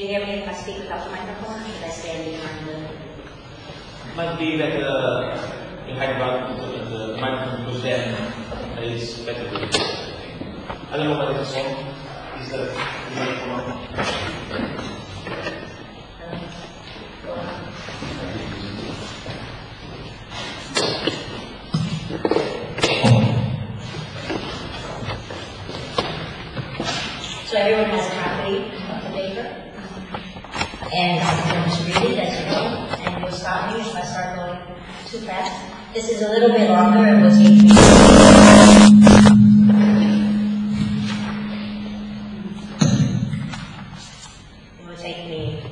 you hear me if I speak without the microphone, or should I stand behind the... It might be that behind the microphone, because then it's better. I don't know what it's on. Is that one? So everyone has a copy of the paper, and I'm going to read it as you go, and you'll stop me if I start going too fast. This is a little bit longer, it was 8 minutes. It will take me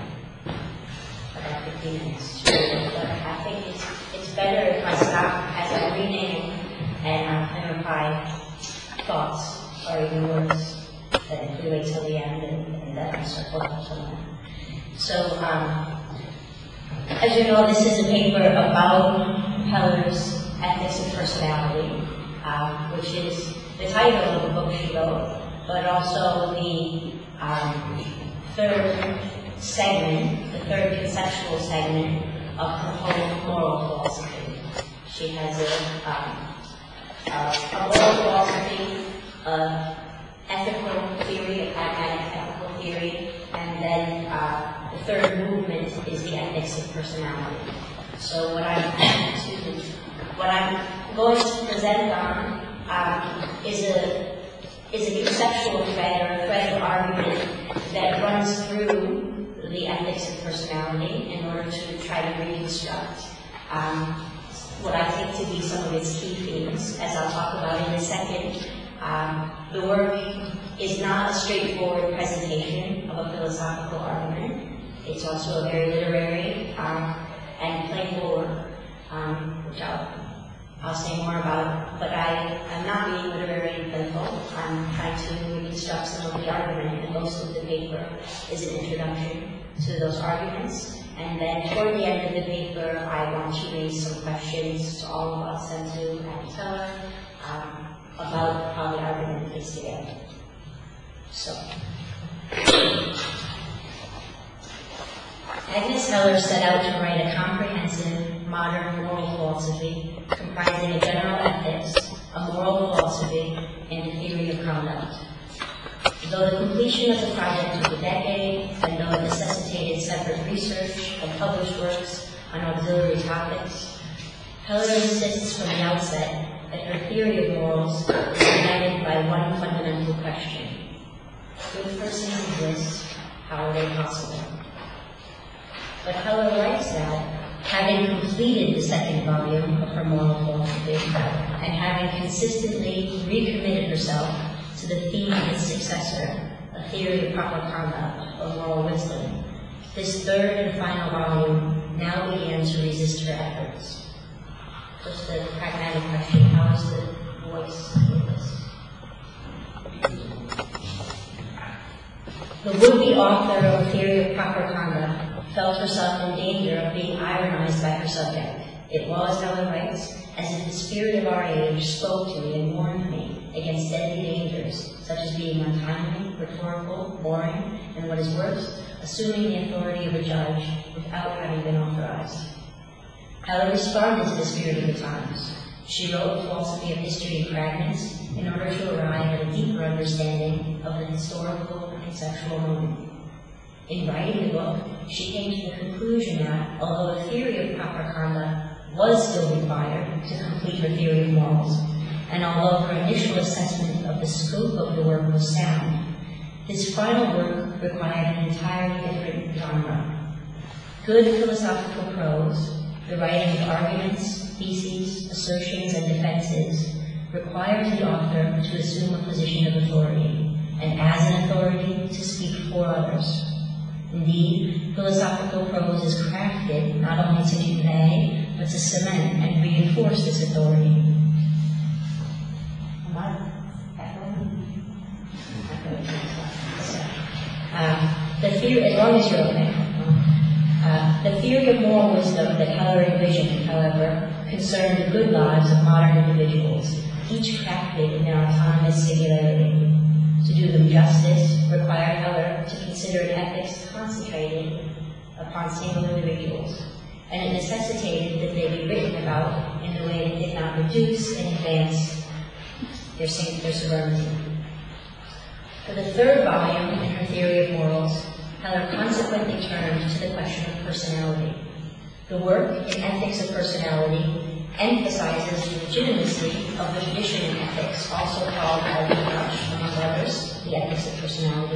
about 15 minutes to read it, but I think it's better if I stop as I'm reading and clarify thoughts or even words. That if we wait till the end and that can circle up somewhere. So, as you know, this is a paper about Heller's Ethics of Personality, which is the title of the book she wrote, but also the third segment, the third conceptual segment of her whole moral philosophy. She has a moral philosophy, ethical theory, a pragmatic ethical theory, and then the third movement is the ethics of personality. So what I'm going to present on is a conceptual thread or a thread of argument that runs through the ethics of personality in order to try to reconstruct what I take to be some of its key themes, as I'll talk about in a second. The work is not a straightforward presentation of a philosophical argument. It's also a very literary and playful work, which I'll say more about. But I'm not being literary and playful. I'm trying to reconstruct some of the argument, and most of the paper is an introduction to those arguments. And then toward the end of the paper, I want to raise some questions to all of us and to Agnes Heller about how the argument fits together. So, Agnes Heller set out to write a comprehensive modern moral philosophy comprising a general ethics, a moral philosophy, and a theory of conduct. Though the completion of the project took a decade, and though it necessitated separate research and published works on auxiliary topics, Heller insists from the outset that her theory of morals is united by one fundamental question. Good persons exist, how are they possible? But Heller writes that, having completed the second volume of her moral philosophy, and having consistently recommitted herself to the theme of its successor, a theory of proper conduct or moral wisdom, this third and final volume now began to resist her efforts. Just a pragmatic question, how is the voice in this? The would-be author of a theory of proper conduct felt herself in danger of being ironized by her subject. It was, Heller writes, as if the spirit of our age spoke to me and warned me against deadly dangers, such as being untimely, rhetorical, boring, and what is worse, assuming the authority of a judge without having been authorized. Heller responded to the spirit of the times. She wrote Philosophy of History in Fragments in order to arrive at a deeper understanding of the historical and conceptual moment. In writing the book, she came to the conclusion that, although a theory of proper conduct was still required to complete her theory of morals, and although her initial assessment of the scope of the work was sound, this final work required an entirely different genre. Good philosophical prose, the writing of arguments, theses, assertions, and defenses, requires the author to assume a position of authority, and as an authority, to speak for others. Indeed, philosophical prose is crafted not only to convey, but to cement and reinforce this authority. The theory, as long as you're okay. The theory of moral wisdom that Heller envisioned, however, concerned the good lives of modern individuals, each crafted in their autonomous singularity. To do them justice required Heller to consider an ethics concentrated upon single individuals, and it necessitated that they be written about in a way that did not reduce and advance their sovereignty. For the third volume in her theory of morals, Heller consequently turned to the question of personality. The work in Ethics of Personality emphasizes the legitimacy of the tradition in ethics, also called by Nietzsche, among others, the ethics of personality.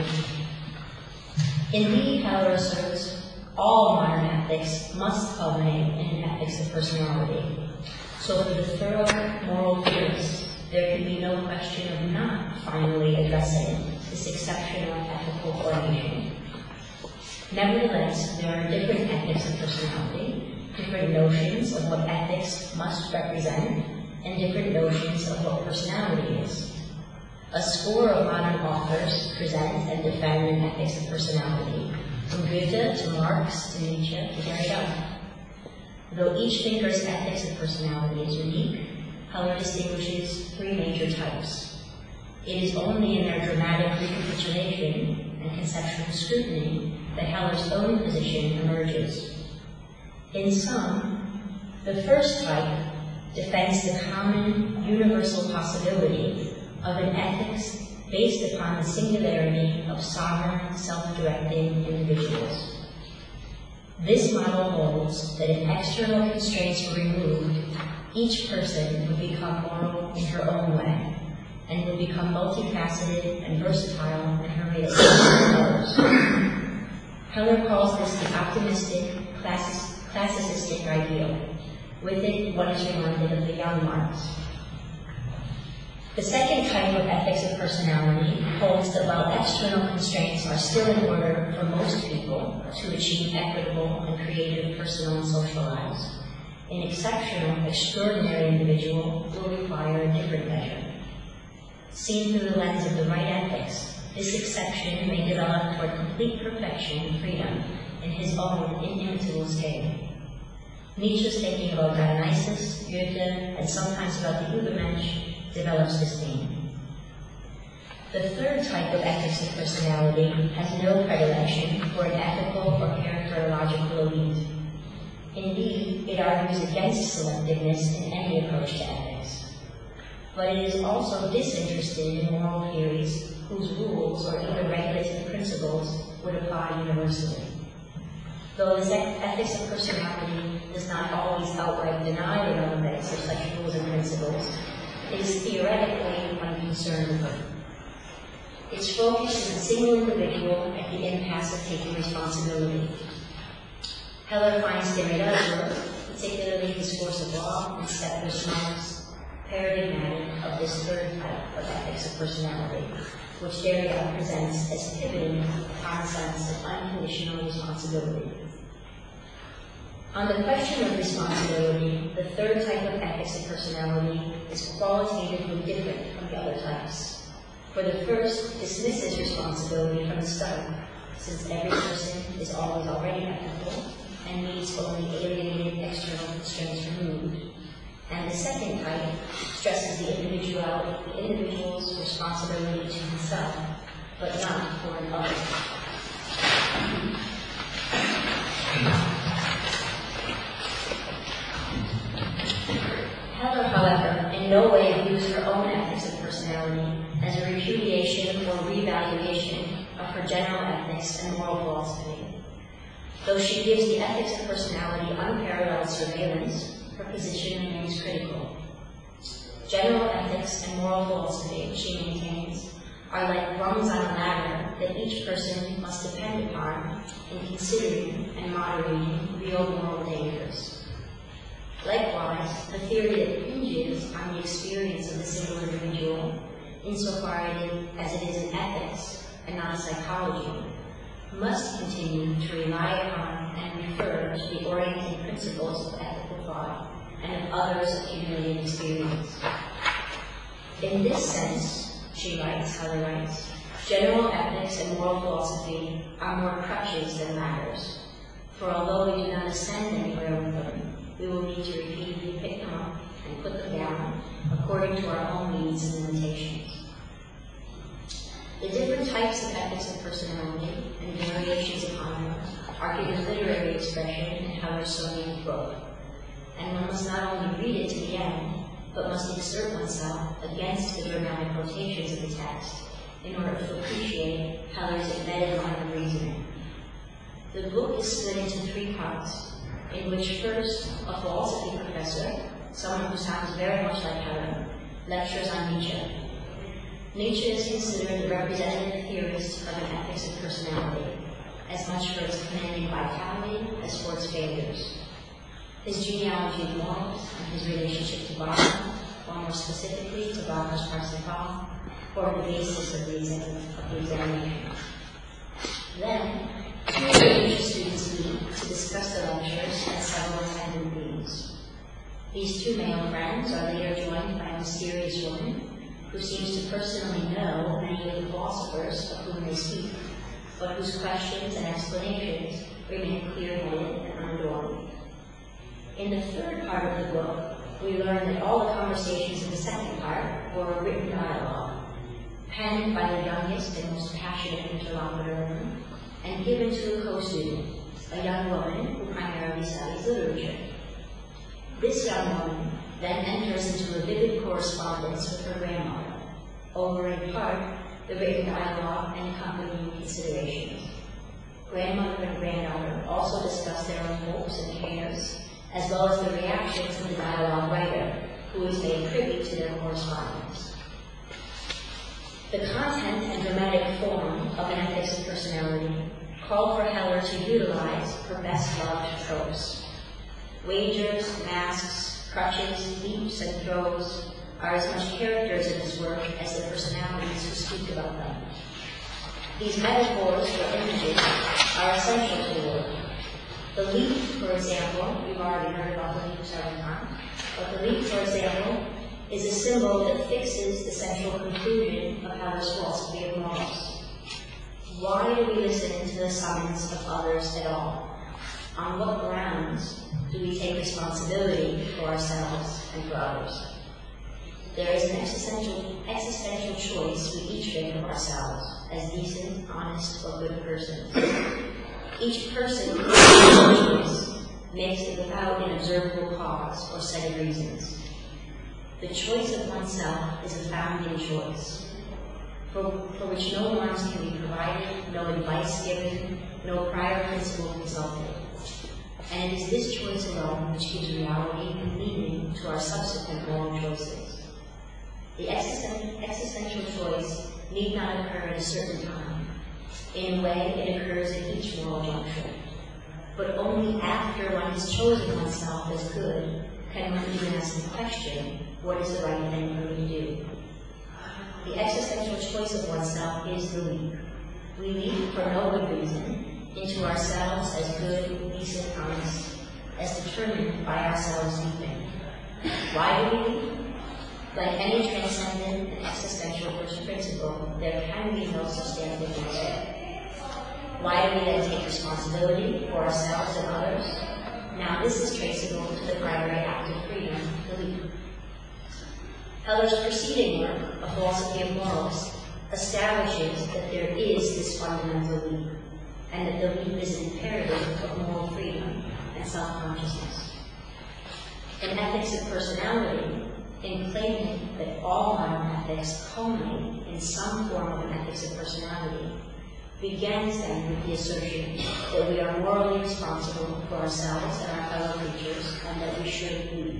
Indeed, Heller asserts, all modern ethics must culminate in an ethics of personality. So for the thorough moral theorist, there can be no question of not finally addressing this exceptional ethical formation. Nevertheless, there are different ethics of personality, different notions of what ethics must represent, and different notions of what personality is. A score of modern authors present and defend an ethics of personality, from Goethe to Marx to Nietzsche to Derrida. Though each thinker's ethics of personality is unique, Heller distinguishes three major types. It is only in their dramatic recapitulation and conceptual scrutiny that Heller's own position emerges. In sum, the first type defends the common, universal possibility of an ethics based upon the singularity of sovereign, self-directing individuals. This model holds that if external constraints were removed, each person would become moral in her own way, and would become multifaceted and versatile in her way of serving others. Heller calls this the optimistic, classicistic ideal. With it, one is reminded of the young Marx. The second type of ethics of personality holds that while external constraints are still in order for most people to achieve equitable and creative personal and social lives, an exceptional, extraordinary individual will require a different measure. Seen through the lens of the right ethics, this exception may develop toward complete perfection and freedom in his own inimitable scale. Nietzsche's thinking about Dionysus, Goethe, and sometimes about the Übermensch develops this theme. The third type of ethics of personality has no predilection for an ethical or characterological elite. Indeed, it argues against selectiveness in any approach to ethics. But it is also disinterested in moral theories whose rules or even regulative principles would apply universally. Though this ethics of personality does not always outright deny the relevance of such rules and principles, it is theoretically unconcerned with them. Its focus is the single individual at the impasse of taking responsibility. Heller finds Derrida's work, particularly his Force of Law and Steppner's Marx, paradigmatic of this third type of ethics of personality, which Derrida presents as pivoting the concepts of unconditional responsibility. On the question of responsibility, the third type of ethics of personality is qualitatively different from the other types. For the first dismisses responsibility from the start, since every person is always already ethical and needs only alienated external constraints removed. And the second type stresses the individual's responsibility to himself, but not for another. Heller, however, in no way views her own ethics of personality as a repudiation or revaluation of her general ethics and moral philosophy. Though she gives the ethics of personality unparalleled surveillance, her position remains critical. General ethics and moral philosophy, she maintains, are like rungs on a ladder that each person must depend upon in considering and moderating real moral dangers. Likewise, the theory that hinges on the experience of the single individual, insofar as it is an ethics and not a psychology, must continue to rely upon and refer to the orienting principles of ethical thought and of others' accumulated experience. In this sense, she writes, Heller writes, general ethics and moral philosophy are more crutches than ladders, for although we do not ascend anywhere with them, we will need to repeatedly pick them up and put them down according to our own needs and limitations. The different types of ethics of personality and variations upon them are given literary expression in Heller's so-named book, and one must not only read it to the end, but must exert oneself against the dramatic quotations of the text in order to appreciate Heller's embedded line of reasoning. The book is split into 3 parts, in which first a philosophy professor, someone who sounds very much like Heller, lectures on Nietzsche. Nietzsche is considered the representative theorist of an ethics of personality, as much for its commanding vitality as for its failures. His genealogy of morals and his relationship to Wagner, or more specifically to Wagner's Parsifal, form the basis of the examination. Then, 2 Nietzsche students meet to discuss the lectures and several attendant themes. These 2 male friends are later joined by a mysterious woman who seems to personally know many of the philosophers of whom they speak, but whose questions and explanations remain clear-headed and unadorned. In the 3rd part of the book, we learn that all the conversations in the 2nd part were a written dialogue, penned by the youngest and most passionate interlocutor, and given to a co-student, a young woman who primarily studies literature. This young woman then enters into a vivid correspondence with her grandmother, over in part the written dialogue and accompanying considerations. Grandmother and granddaughter also discuss their own hopes and cares, as well as the reactions of the dialogue writer, who is made privy to their correspondence. The content and dramatic form of an ethics of personality call for Heller to utilize her best-loved tropes. Wagers, masks, crutches, leaps, and throws are as much characters in his work as the personalities who speak about them. These metaphors or images are essential to the work. The leap, for example, we've already heard about the leap several times, but the leap, for example, is a symbol that fixes the central conclusion of Heller's philosophy of morals. Why do we listen to the summons of others at all? On what grounds do we take responsibility for ourselves and for others? There is an existential choice we each make of ourselves as decent, honest, or good persons. Each person makes it without an observable cause or set of reasons. The choice of oneself is a founding choice, for which no norms can be provided, no advice given, no prior principle consulted. And it is this choice alone which gives reality and meaning to our subsequent moral choices. The existential choice need not occur at a certain time. In a way, it occurs at each moral juncture. But only after one has chosen oneself as good can one even ask the question, what is the right thing for me to do? The existential choice of oneself is the leap. We leap for no good reason into ourselves as good, decent, honest, as determined by ourselves leaping. Why do we leap? Like any transcendent and existential principle, there can be no substantive answer. Why do we then take responsibility for ourselves and others? Now this is traceable to the primary act of freedom, the leap. Heller's preceding work, A Philosophy of Morals, establishes that there is this fundamental leap, and that the leap is imperative of moral freedom and self-consciousness. In Ethics of Personality, in claiming that all modern ethics culminate in some form of an ethics of personality, begins then with the assertion that we are morally responsible for ourselves and our fellow creatures, and that we should lead.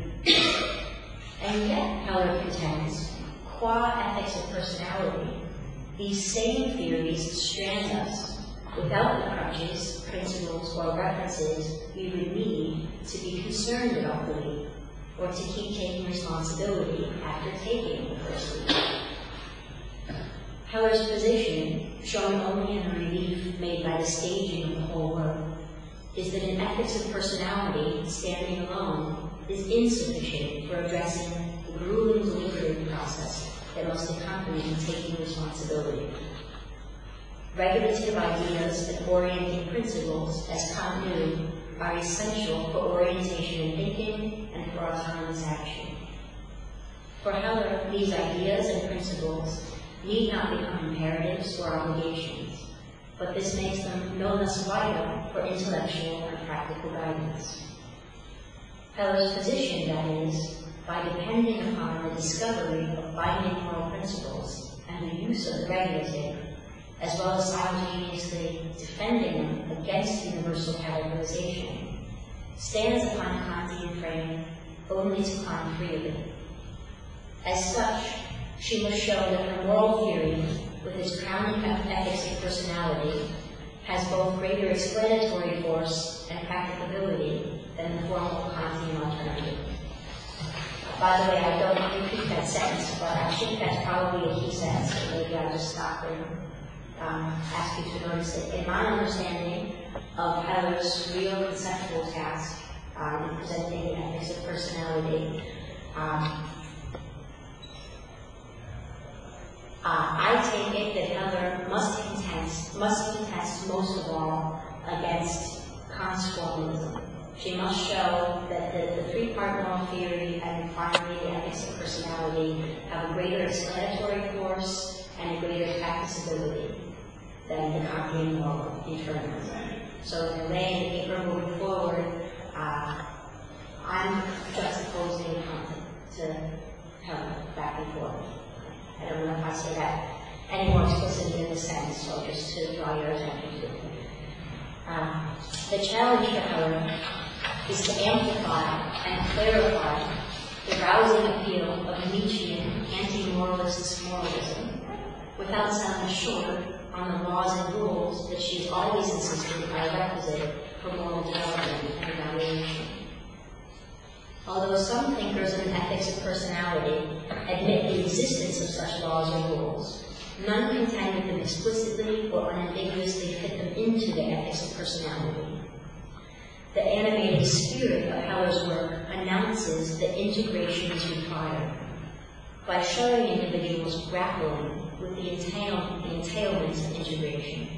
And yet, Heller contends, qua ethics of personality, these same theories strand us without the crutches, principles, or references we would need to be concerned about the leap, or to keep taking responsibility after taking the first leap. Heller's position, shown only in the relief made by the staging of the whole work, is that an ethics of personality, standing alone, is insufficient for addressing the grueling deliberative process that must accompany taking responsibility. Regulative ideas and orienting principles, as Kant knew, are essential for orientation in thinking and for autonomous action. For Heller, these ideas and principles need not become imperatives or obligations, but this makes them no less vital for intellectual and practical guidance. Heller's position, that is, by depending upon the discovery of binding moral principles and the use of the regulative, as well as simultaneously defending them against universal categorization, stands upon a Kantian frame only to climb free of it. As such, she must show that her moral theory, with its crowning ethics of personality, has both greater explanatory force and practicability than the formal Kantian alternative. By the way, I don't repeat that sentence, but I think that's probably a key sentence, so maybe I'll just stop and ask you to notice it. In my understanding of Heller's real conceptual task in presenting the ethics of personality, I take it that Heller must contest most of all against Kant's formalism. She must show that the three-part moral theory and finally the ethics of personality have a greater explanatory force and a greater practicability than the Kantian moral determinism. So in the way the paper moving forward, I'm juxtaposing Kant to Heller back and forth. I don't know if I say that any more explicitly in this sentence, so just to draw your attention to it. The challenge for Heller is to amplify and clarify the rousing appeal of Nietzschean anti-moralist moralism without sounding short on the laws and rules that she's always insisted are requisite for moral development and evaluation. Although some thinkers in the ethics of personality admit the existence of such laws or rules, none contend that them explicitly or unambiguously fit them into the ethics of personality. The animated spirit of Heller's work announces that integration is required by showing individuals grappling with the entailments of integration.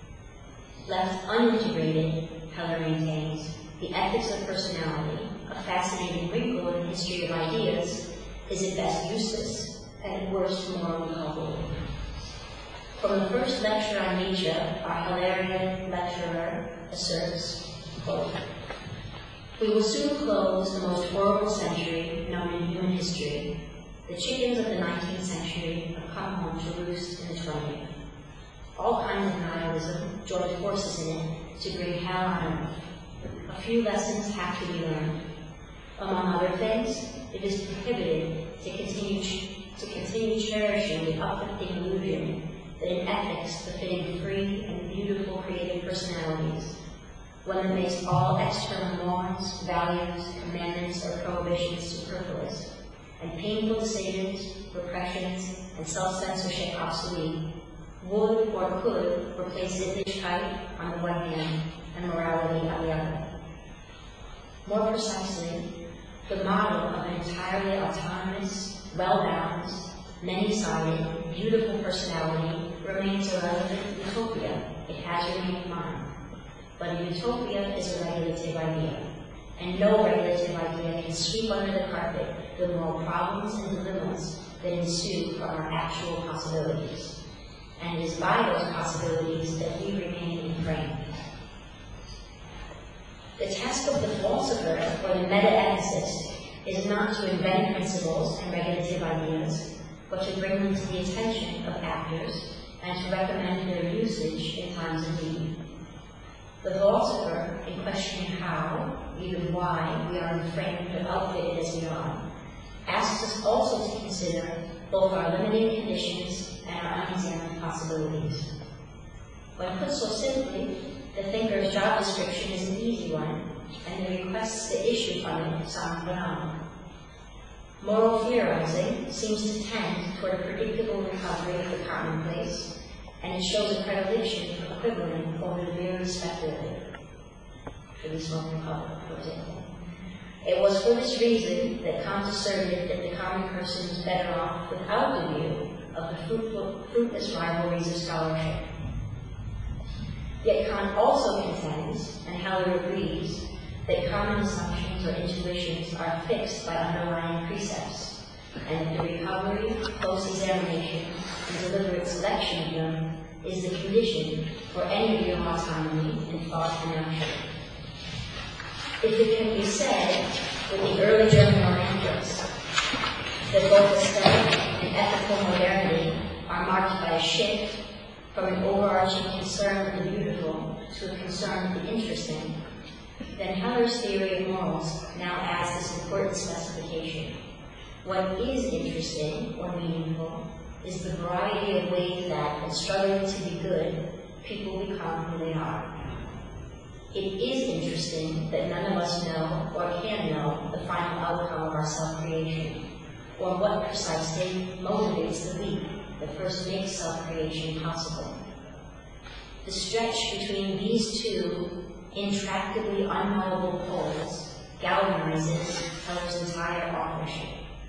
Left unintegrated, Heller maintains, the ethics of personality, a fascinating wrinkle in the history of ideas, is at best useless and at worst morally culpable. From the first lecture on Nietzsche, our Hellerian lecturer asserts, quote, "We will soon close the most horrible century known in human history. The chickens of the 19th century have come home to roost in the 20th. All kinds of nihilism join forces in it to bring hell on earth. A few lessons have to be learned. Among other things, it is prohibited to continue cherishing the uplifting illusion that in ethics befitting free and beautiful creative personalities, one that makes all external norms, values, commandments, or prohibitions superfluous, and painful decisions, repressions, and self-censorship obsolete, would or could replace Sittlichkeit on the one hand and morality on the other. More precisely, the model of an entirely autonomous, well-balanced, many-sided, beautiful personality remains a relevant utopia. It has remained mine. But a utopia is a regulative idea, and no regulative idea can sweep under the carpet the moral problems and dilemmas that ensue from our actual possibilities. And it is by those possibilities that we remain enframed. The task of the philosopher, or the meta-ethicist, is not to invent principles and regulative ideas, but to bring them to the attention of actors and to recommend their usage in times of need. The philosopher, in questioning how, even why, we are enframed or outfitted as we are, asks us also to consider both our limiting conditions and our unexamined possibilities. When put so simply, the thinker's job description is an easy one, and the requests to issue from it sound banal. Moral theorizing seems to tend toward a predictable recovery of the commonplace, and it shows a predilection for quibbling over the merely speculative. Should we smoke in public, for example? It was for this reason that Kant asserted that the common person was better off without the view of the fruitless rivalries of scholarship. Yet Kant also contends, and Heller agrees, that common assumptions or intuitions are fixed by underlying precepts, and the recovery, close examination, and deliberate selection of them is the condition for any real autonomy in thought and action. If it can be said with the early German Romantics that both aesthetic and ethical modernity are marked by a shift from an overarching concern with the beautiful to a concern with the interesting, then Heller's theory of morals now adds this important specification. What is interesting or meaningful is the variety of ways that, in struggling to be good, people become who they are. It is interesting that none of us know or can know the final outcome of our self-creation, or what precisely motivates the leap that first makes self-creation possible. The stretch between these two intractably unknowable poles galvanizes Heller's entire authorship.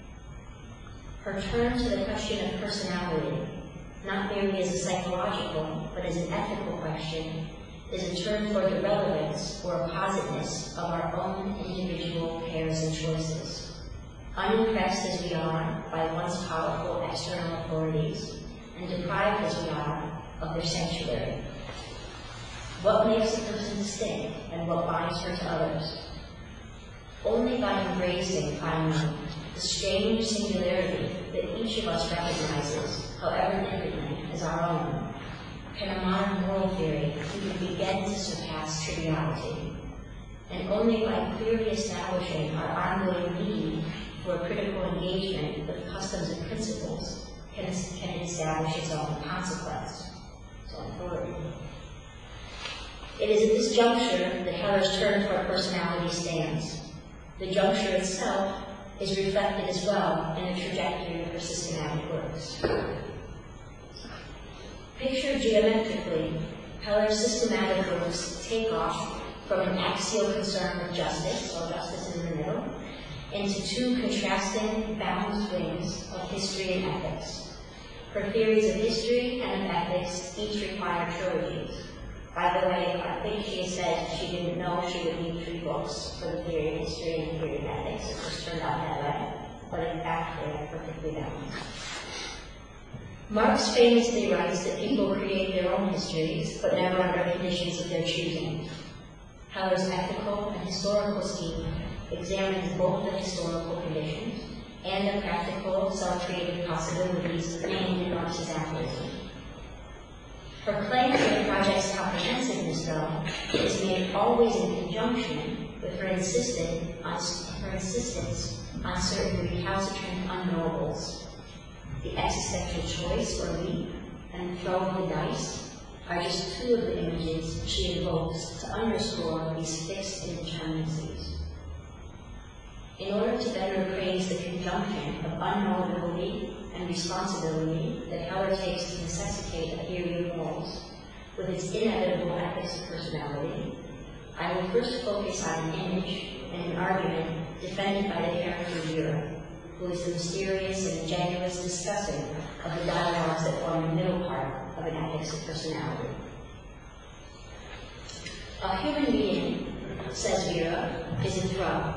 Her turn to the question of personality, not merely as a psychological, but as an ethical question, is a turn toward the relevance or positiveness of our own individual cares and choices. Unimpressed as we are by once powerful external authorities, and deprived as we are of their sanctuary. What makes a person distinct and what binds her to others? Only by embracing, finally, the strange singularity that each of us recognizes, however differently, as our own, can a modern moral theory even begin to surpass triviality. And only by clearly establishing our ongoing need for critical engagement with customs and principles can it establish its own consequence, its own authority. It is at this juncture that Heller's turn toward personality stands. The juncture itself is reflected as well in the trajectory of her systematic works. Pictured geometrically, Heller's systematic works take off from an axial concern with justice, so justice in the middle, into two contrasting, balanced wings of history and ethics. Her theories of history and of ethics each require trilogies. By the way, I think she said she didn't know she would need 3 books for the theory of history and the theory of ethics. It just turned out that way, but in fact they are perfectly balanced. Marx famously writes that people create their own histories, but never under conditions of their choosing. Heller's ethical and historical scheme examines both the historical conditions and the practical, self-created possibilities named in Marx's aphorism. Her claim to the project's comprehensiveness, though, is made always in conjunction with her insistence on certain recalcitrant unknowables. The existential choice or leap and the throw of the dice are just 2 of the images she invokes to underscore these fixed indeterminacies. In order to better appraise the conjunction of unknowability and responsibility that Heller takes to necessitate a theory of morals, with its inevitable ethics of personality, I will first focus on an image and an argument defended by the character Vera, who is the mysterious and ingenuous discussing of the dialogues that form the middle part of an ethics of personality. A human being, says Vera, is a throw.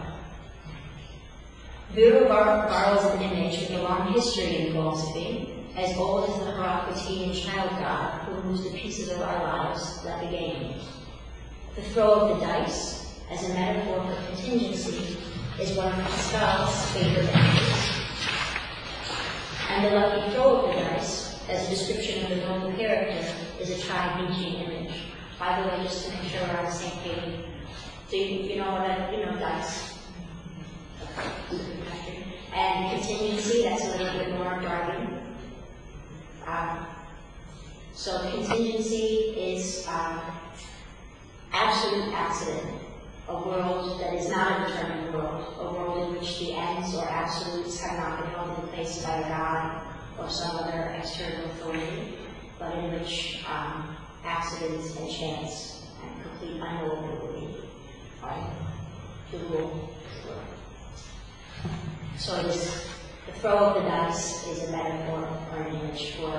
Vera borrows an image with a long history in philosophy, as old as the Heraclitean child god who moves the pieces of our lives like a game. The throw of the dice, as a metaphor for contingency, is one of Pascal's favorite images. And the lucky throw of the dice, as a description of the noble character, is a Nietzschean image. By the way, just to make sure we're on the same page, do you know what dice? And contingency, that's a little bit more Darwin. So contingency is absolute accident, a world that is not a determined world, a world in which the ends or absolutes have not been held in place by a god or some other external authority, but in which accidents and chance and complete unknowability are to rule. So the throw of the dice is a metaphor or an image for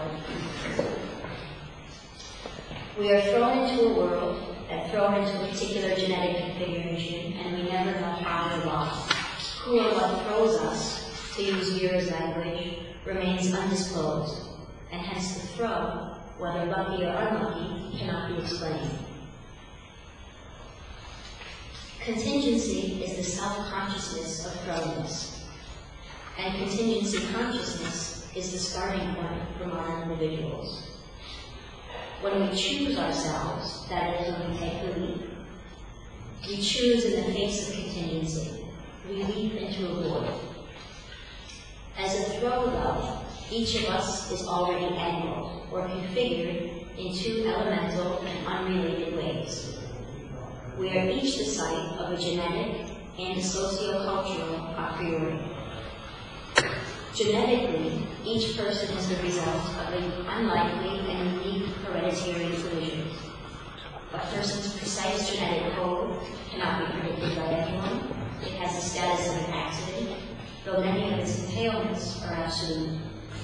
we are thrown into a world and thrown into a particular genetic configuration, and we never know how or why. Who or what throws us to use Vera's language, remains undisclosed, and hence the throw, whether lucky or unlucky, cannot be explained. Contingency is the self-consciousness of thrownness, and contingency consciousness is the starting point for modern individuals. When we choose ourselves, that is, when we take the leap, we choose in the face of contingency. We leap into a void. As a throw, though, each of us is already angled or configured in two elemental and unrelated ways. We are each the site of a genetic and a socio-cultural a priori. Genetically, each person is the result of an unlikely and unique hereditary collision. A person's precise genetic code cannot be predicted by anyone. It has the status of an accident, though many of its entailments are absolute.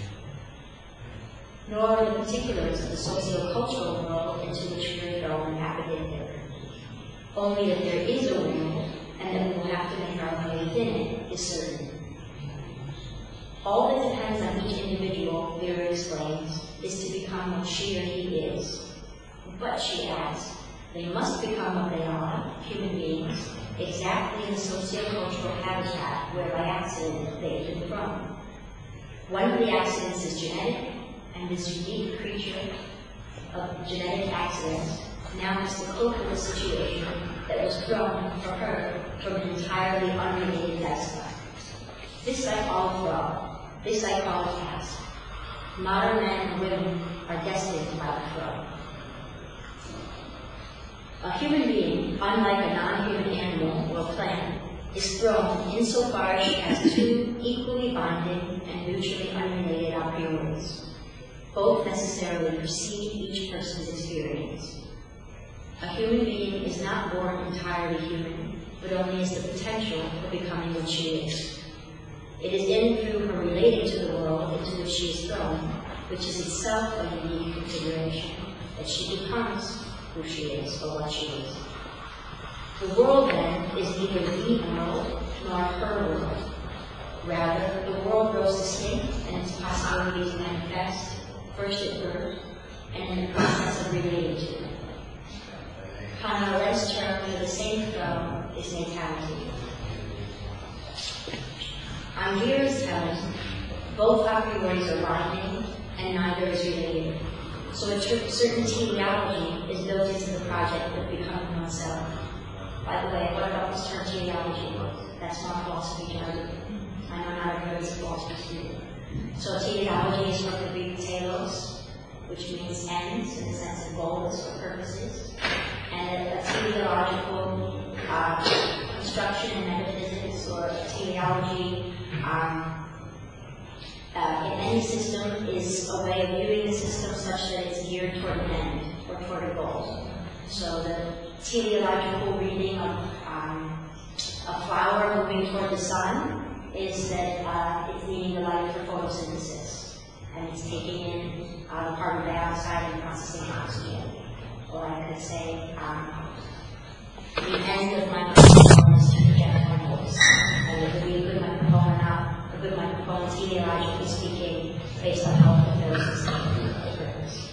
Nor are the particulars of the socio-cultural world into which we are thrown apprehended. Only that there is a world, and that we will have to make our way within it, is certain. All that depends on each individual, Vera explains, is to become what she or he is. But, she adds, they must become what they are, human beings, exactly in the socio-cultural habitat where by accident they have been thrown. One of the accidents is genetic, and this unique creature of genetic accidents now has to cope with a situation that was thrown for her from an entirely unrelated destiny. This I call a throw. This I call a task. Modern men and women are destined by the throw. A human being, unlike a non-human animal or plant, is thrown insofar as she has two equally binding and mutually unrelated a prioris. Both necessarily precede each person's experience. A human being is not born entirely human, but only has the potential for becoming what she is. It is in and through her relating to the world into which she is thrown, which is itself a unique configuration, that she becomes who she is or what she is. The world, then, is neither the world nor her world. Rather, the world grows distinct and its possibilities manifest, first at birth, and in the process of relating to it. Hannah term for the same throw is natality. On Vera's telling, both a prioris are binding, and neither is related. So a certain teleology is built into the project of becoming oneself. By the way, what about this term teleology? That's not philosophy jargon. I know not everybody is a philosophy student. So teleology is from the Greek telos, which means ends in the sense of goals or purposes. And a teleological construction in metaphysics or teleology in any system is a way of viewing the system such that it's geared toward an end or toward a goal. So the teleological reading of a flower moving toward the sun is that it's needing the light for photosynthesis, and it's taking in carbon dioxide and processing oxygen. Or I could say the end of my microphone is to project my voice. And it would be a good microphone or not. A good microphone, teleologically speaking, based on how it fulfills its purpose.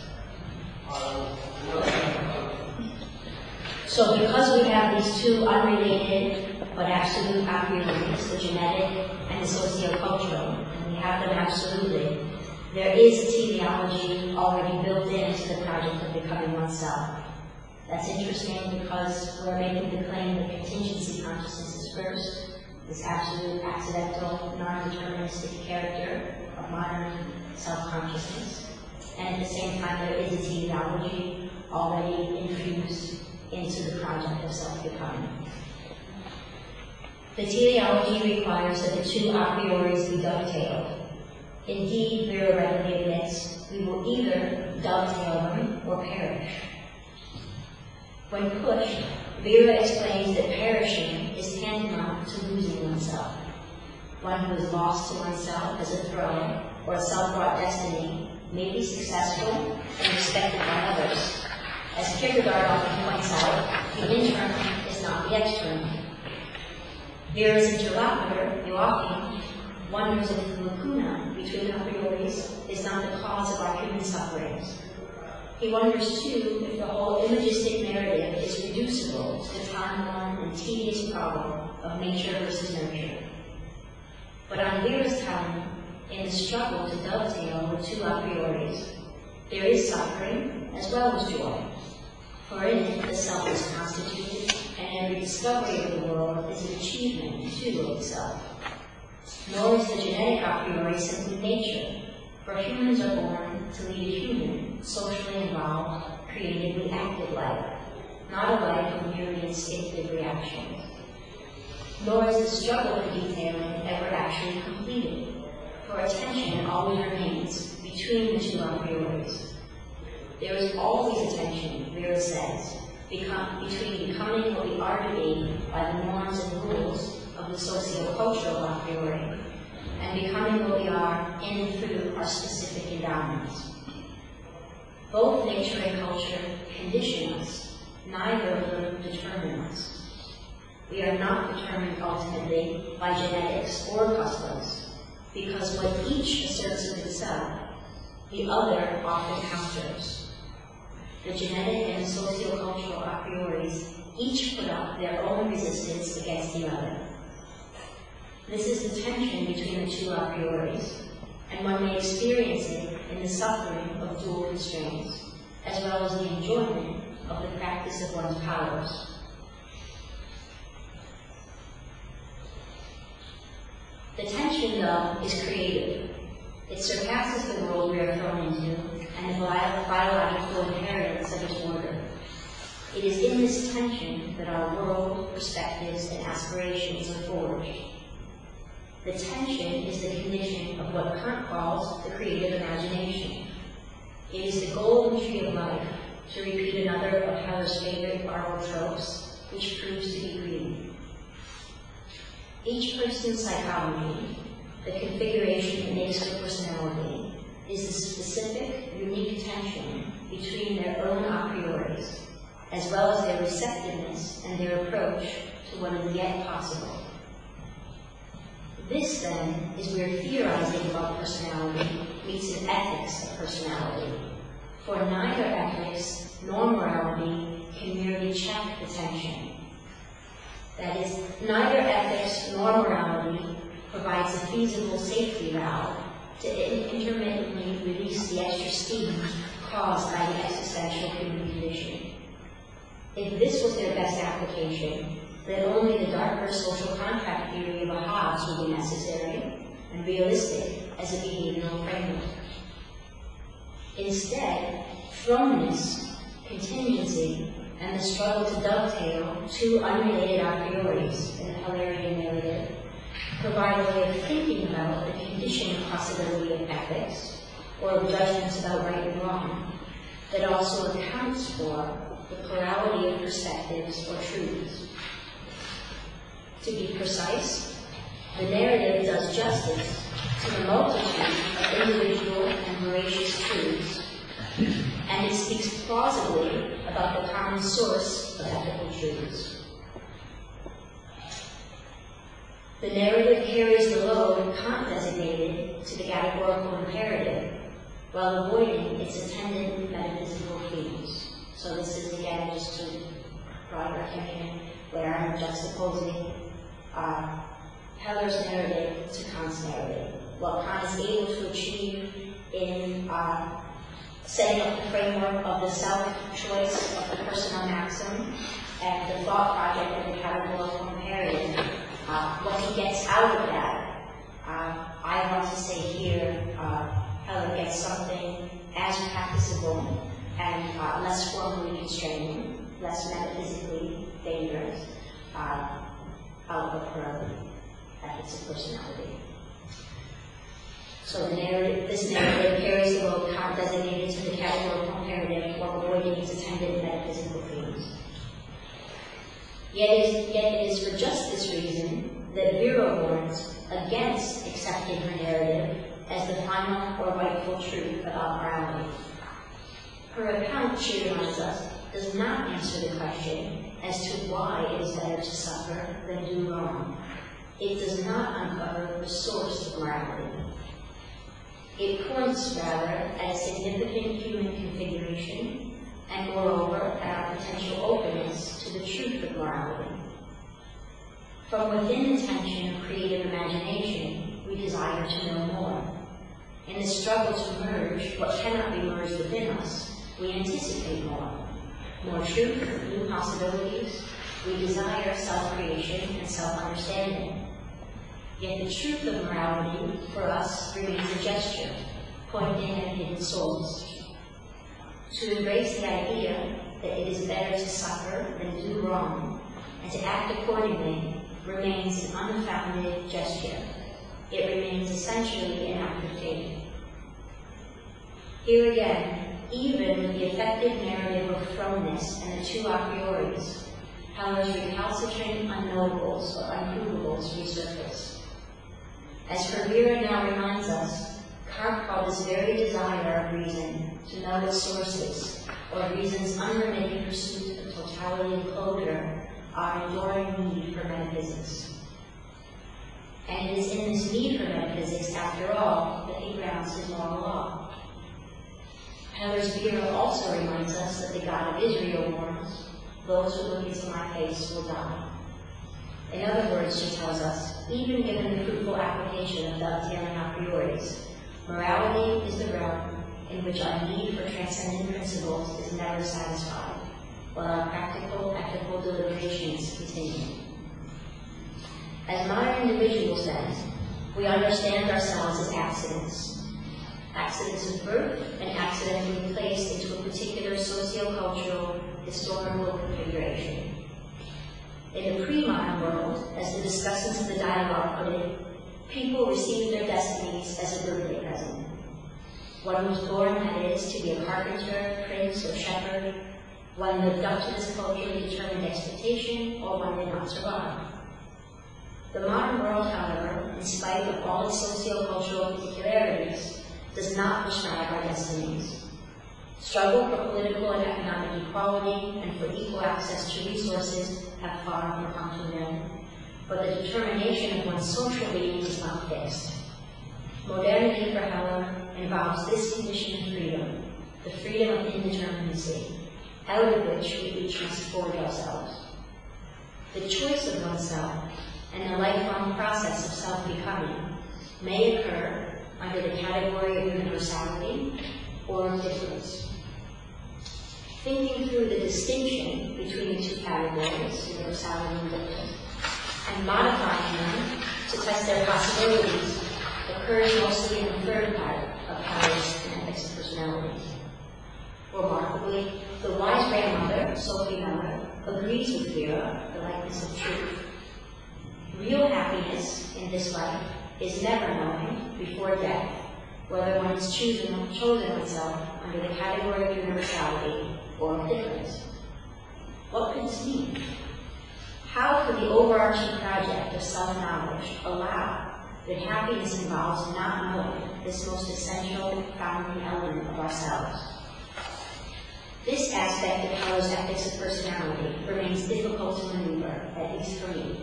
So because we have these two unrelated but absolute a prioris, the genetic and the socio-cultural, and we have them absolutely, there is a teleology already built into the project of becoming oneself. That's interesting because we're making the claim that contingency consciousness is first, this absolute, accidental, non-deterministic character of modern self-consciousness. And at the same time, there is a teleology already infused into the project of self-becoming. The teleology requires that the two a prioris be dovetailed. Indeed, Vera readily admits we will either dovetail them or perish. When pushed, Vera explains that perishing is tantamount to losing oneself. One who is lost to oneself as a throw or a self-brought destiny may be successful and respected by others. As Kierkegaard often points out, the internal is not the external. Vera's interlocutor, Joachim, wonders if the lacuna between a prioris is not the cause of our human sufferings. He wonders, too, if the whole imagistic narrative is reducible to the time-worn and tedious problem of nature versus nurture. But on Vera's telling, in the struggle to dovetail the two a prioris, there is suffering as well as joy. For in it, the self is constituted, and every discovery of the world is an achievement, too, of the self. Nor is the genetic a priori simply nature, for humans are born to lead a human, socially involved, creatively active life, not a life of merely instinctive reactions. Nor is the struggle for detailing ever actually completed, for a tension always remains between the two a prioris. There is always a tension, Vera says, between becoming what we are to be by the norms and rules of the socio-cultural a priori, and becoming what we are in and through our specific endowments. Both nature and culture condition us, neither of them determine us. We are not determined ultimately by genetics or customs, because what each asserts of itself, the other often counters. The genetic and socio-cultural a prioris each put up their own resistance against the other. This is the tension between the two a prioris, and one may experience it in the suffering of dual constraints, as well as the enjoyment of the practice of one's powers. The tension, though, is creative. It surpasses the world we are thrown into and the biological inheritance of its order. It is in this tension that our world, perspectives, and aspirations are forged. The tension is the condition of what Kant calls the creative imagination. It is the golden tree of life, to repeat another of Heller's favorite Arnold tropes, which proves to be green. Each person's psychology, the configuration that makes their personality, is the specific, unique tension between their own a prioris, as well as their receptiveness and their approach to what is yet possible. This, then, is where theorizing about personality meets an ethics of personality, for neither ethics nor morality can merely check the tension. That is, neither ethics nor morality provides a feasible safety valve to intermittently release the extra steam caused by the existential human condition. If this was their best application, then only the darker social contract theory of a Hobbes would be necessary and realistic as a behavioral framework. Instead, thrownness, contingency, and the struggle to dovetail two unrelated a prioris in the Hellerian narrative provide a way of thinking about the conditioned possibility of ethics, or of judgments about right and wrong, that also accounts for the plurality of perspectives or truths. To be precise, the narrative does justice to the multitude of individual and voracious truths, and it speaks plausibly about the common source of ethical truths. The narrative carries the load Kant designated to the categorical imperative, while avoiding its attendant metaphysical themes. So this is, again, just to draw your attention where I'm juxtaposing Heller's narrative to Kant's narrative. What Kant is able to achieve in setting up the framework of the self-choice of the personal maxim and the thought project of the categorical imperative, what he gets out of that, I want to say here, Heller gets something as practicable and less formally constraining, less metaphysically dangerous, out of her ethics of personality. So this narrative carries the load Kant designated to the categorical imperative while avoiding its attendant metaphysical themes. Yet it is for just this reason that Vera warns against accepting her narrative as the final or rightful truth about morality. Her account, she reminds us, does not answer the question as to why it is better to suffer than do wrong. It does not uncover the source of to morality. It points, rather, at a significant human configuration, and moreover, at our potential openness to the truth of morality. From within the tension of creative imagination, we desire to know more. In the struggle to merge what cannot be merged within us, we anticipate more. More truth, new possibilities. We desire self-creation and self-understanding. Yet the truth of morality, for us, remains a gesture, pointing at a hidden source. To embrace the idea that it is better to suffer than do wrong, and to act accordingly, remains an unfounded gesture. It remains essentially an act of faith. Here again, even with the effective narrative of thrownness and the two a prioris, Heller's recalcitrant unknowables or unprovables resurface. As Herrera now reminds us, Kant called this very desire of reason to know its sources, or reason's unremitting pursuit of totality and closure, our enduring need for metaphysics. And it is in this need for metaphysics, after all, that he grounds his moral law. Heller's Vera also reminds us that the God of Israel warns, those who look into my face will die. In other words, she tells us, even given the fruitful application of Dovetailling a prioris, morality is the realm in which our need for transcendent principles is never satisfied, while our practical, ethical deliberations continue. As modern individuals, then, we understand ourselves as accidents. Accidents of birth and accidentally placed into a particular socio-cultural, historical configuration. In the pre-modern world, as the discussants of the dialogue put it, people receive their destinies as a birthday present. One was born, that is, to be a carpenter, prince, or shepherd. One lived up to this culturally determined expectation, or one did not survive. The modern world, however, in spite of all its socio-cultural particularities, does not prescribe our destinies. Struggle for political and economic equality and for equal access to resources have far more come to an end, but the determination of one's social being is not fixed. Modernity for Heller involves this condition of freedom, the freedom of indeterminacy, out of which we each must forge ourselves. The choice of oneself and the lifelong process of self-becoming may occur under the category of universality or of difference. Thinking through the distinction between the two categories, universality and difference, and modifying them to test their possibilities occurs mostly in the third part of Heller's Ethics of Personality. Remarkably, the wise grandmother, Sophie Muller, agrees with Vera, the likeness of truth. Real happiness in this life is never knowing, before death, whether one has chosen oneself under the category of universality or of difference. What could this mean? How could the overarching project of self-knowledge allow that happiness involves not knowing this most essential founding element of ourselves? This aspect of Heller's Ethics of Personality remains difficult to maneuver, at least for me.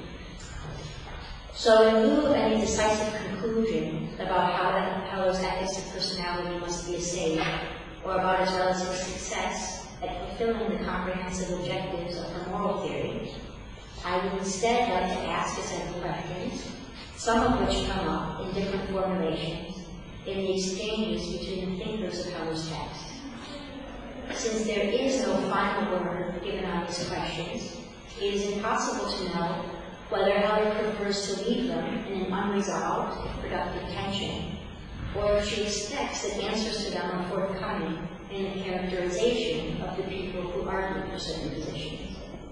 So in lieu of any decisive conclusion about how Heller's Ethics of Personality must be assayed, or about its relative success at fulfilling the comprehensive objectives of her moral theory, I would instead like to ask a set of questions, some of which come up in different formulations in the exchanges between the thinkers of Heller's text. Since there is no final word given on these questions, it is impossible to know whether Heller prefers to leave them in an unresolved, if productive tension, or if she expects that answers to them are forthcoming in the characterization of the people who argue for certain positions.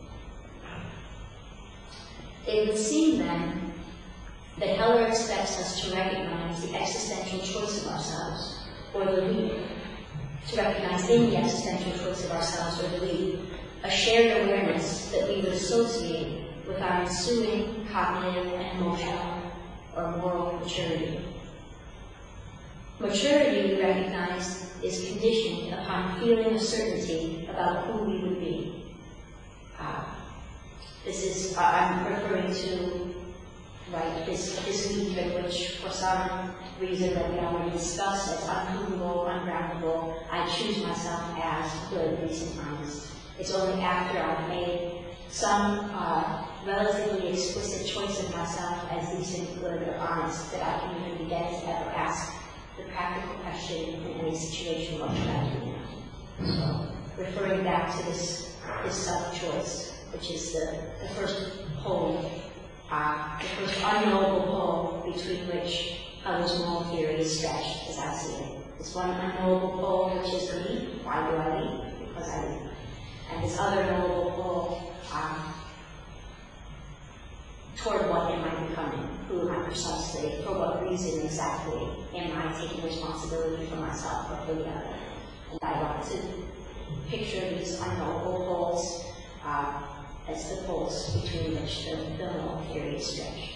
It would seem, then, that Heller expects us to recognize the existential choice of ourselves, or the we, to recognize in the existential choice of ourselves, or the we, a shared awareness that we would associate with our ensuing cognitive and emotional or moral maturity. Maturity, we recognize, is conditioned upon feeling of certainty about who we would be. I'm referring to right? This leader, which for some reason that we already discussed as unprovable, ungroundable, I choose myself as good, decent, honest. It's only after I've made some relatively explicit choice of myself as decent, good, or honest that I can even begin to ever ask the practical question in any situation, what should I do now? So, referring back to this self-choice, which is the first pole, the first unknowable pole between which Hutter's moral theory is stretched, as I see it. This one unknowable pole, which is leave. Why do I leave? Because I leave. And this other knowable pole, toward what am I becoming? Who am I precisely? For what reason exactly am I taking responsibility for myself or for the other? And I want to picture these unknowable poles as the poles between which the moral theory is stretched.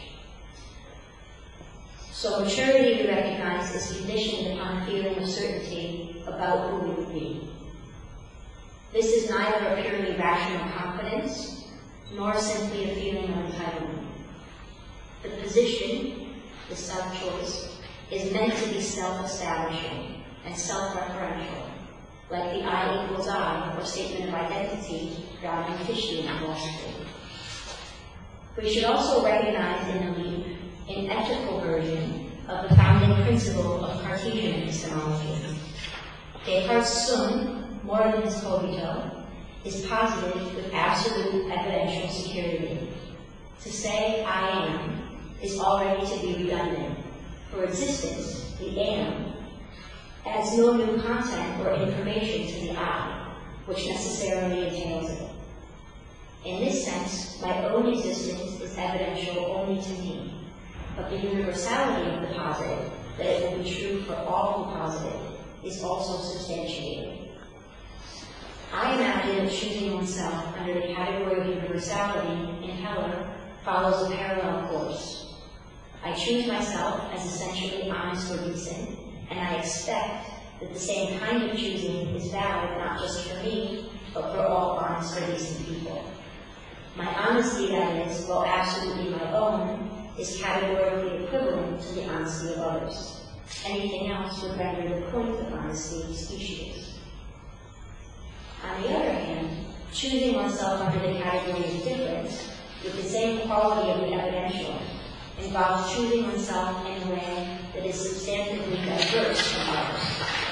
So maturity, we recognize, is conditioned upon a feeling of certainty about who we would be. This is neither a purely rational confidence, nor simply a feeling of entitlement. The position, the self-choice, is meant to be self-establishing and self-referential, like the I equals I, or statement of identity, found in Christian philosophy. We should also recognize in the leap an ethical version of the founding principle of Cartesian epistemology. Descartes' sum, more than his cogito, is posited with absolute evidential security. To say I am is already to be redundant. For existence, the am adds no new content or information to the I, which necessarily entails it. In this sense, my own existence is evidential only to me, but the universality of the positive, that it will be true for all who posit it, is also substantiated. I imagine that choosing oneself under the category of universality in Heller follows a parallel course. I choose myself as essentially honest or decent, and I expect that the same kind of choosing is valid not just for me, but for all honest or decent people. My honesty, that is, while absolutely my own, is categorically equivalent to the honesty of others. Anything else would render the point of honesty specious. On the other hand, choosing oneself under the category of difference, with the same quality of the evidential, involves choosing oneself in a way that is substantively diverse from others.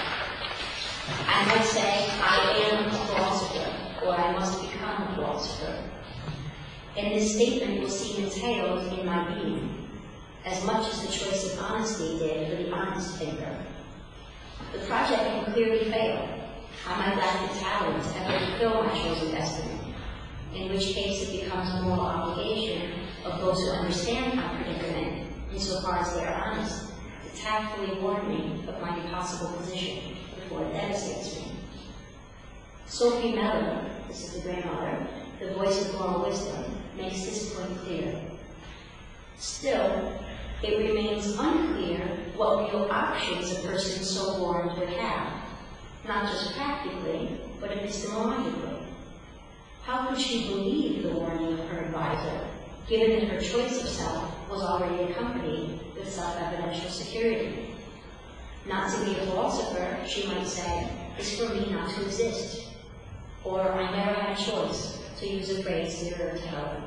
I might say, I am a philosopher, or I must become a philosopher. And this statement will seem entailed in my being, as much as the choice of honesty did for the honest thinker. The project can clearly fail. I might lack the talent to ever fulfill my chosen destiny, in which case it becomes a moral obligation of those who understand my predicament, insofar as they are honest, to tactfully warn me of my impossible position before it devastates me. Sophie Mellor, this is the grandmother, the voice of moral wisdom, makes this point clear. Still, it remains unclear what real options a person so warned would have, not just practically, but epistemologically. How could she believe the warning of her advisor, given that her choice of self was already accompanied with self-evidential security? Not to be a philosopher, she might say, is for me not to exist. Or I never had a choice, to use a phrase nearer to Heller.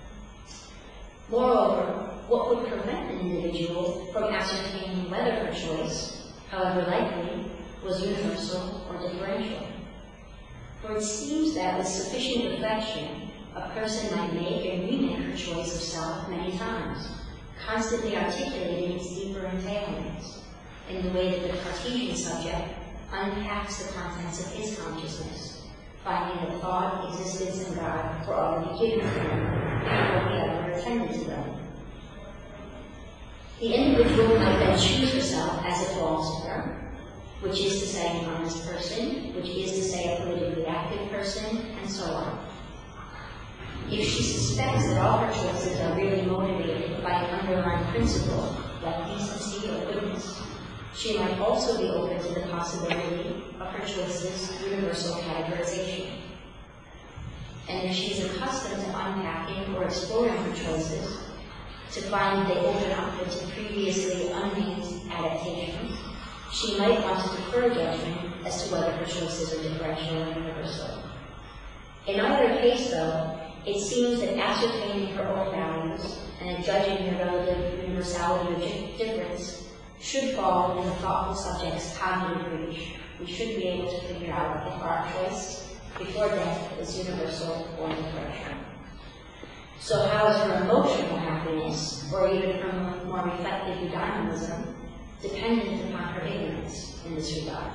Moreover, what would prevent an individual from ascertaining whether her choice, however likely, was universal or differential? For it seems that with sufficient reflection, a person might make and remake her choice of self many times, constantly articulating its deeper entailments, in the way that the Cartesian subject unpacks the contents of his consciousness, finding that thought, existence, and God were already given to him before he ever attended to them. The individual might then choose herself as a philosopher, which is to say an honest person, which is to say a politically active person, and so on. If she suspects that all her choices are really motivated by an underlying principle, like decency or goodness, she might also be open to the possibility of her choices' universal categorization. And if she's accustomed to unpacking or exploring her choices, to to find they open up into previously unnamed adaptations, she might want to defer judgment as to whether her choices are differential or universal. In either case, though, it seems that ascertaining her own values and judging the relative universality or difference should fall in the thoughtful subject's cognitive reach. We should be able to figure out if our choice before death is universal or differential. So how is her emotional happiness, or even her more reflective eudaimonism, dependent upon her ignorance in this regard?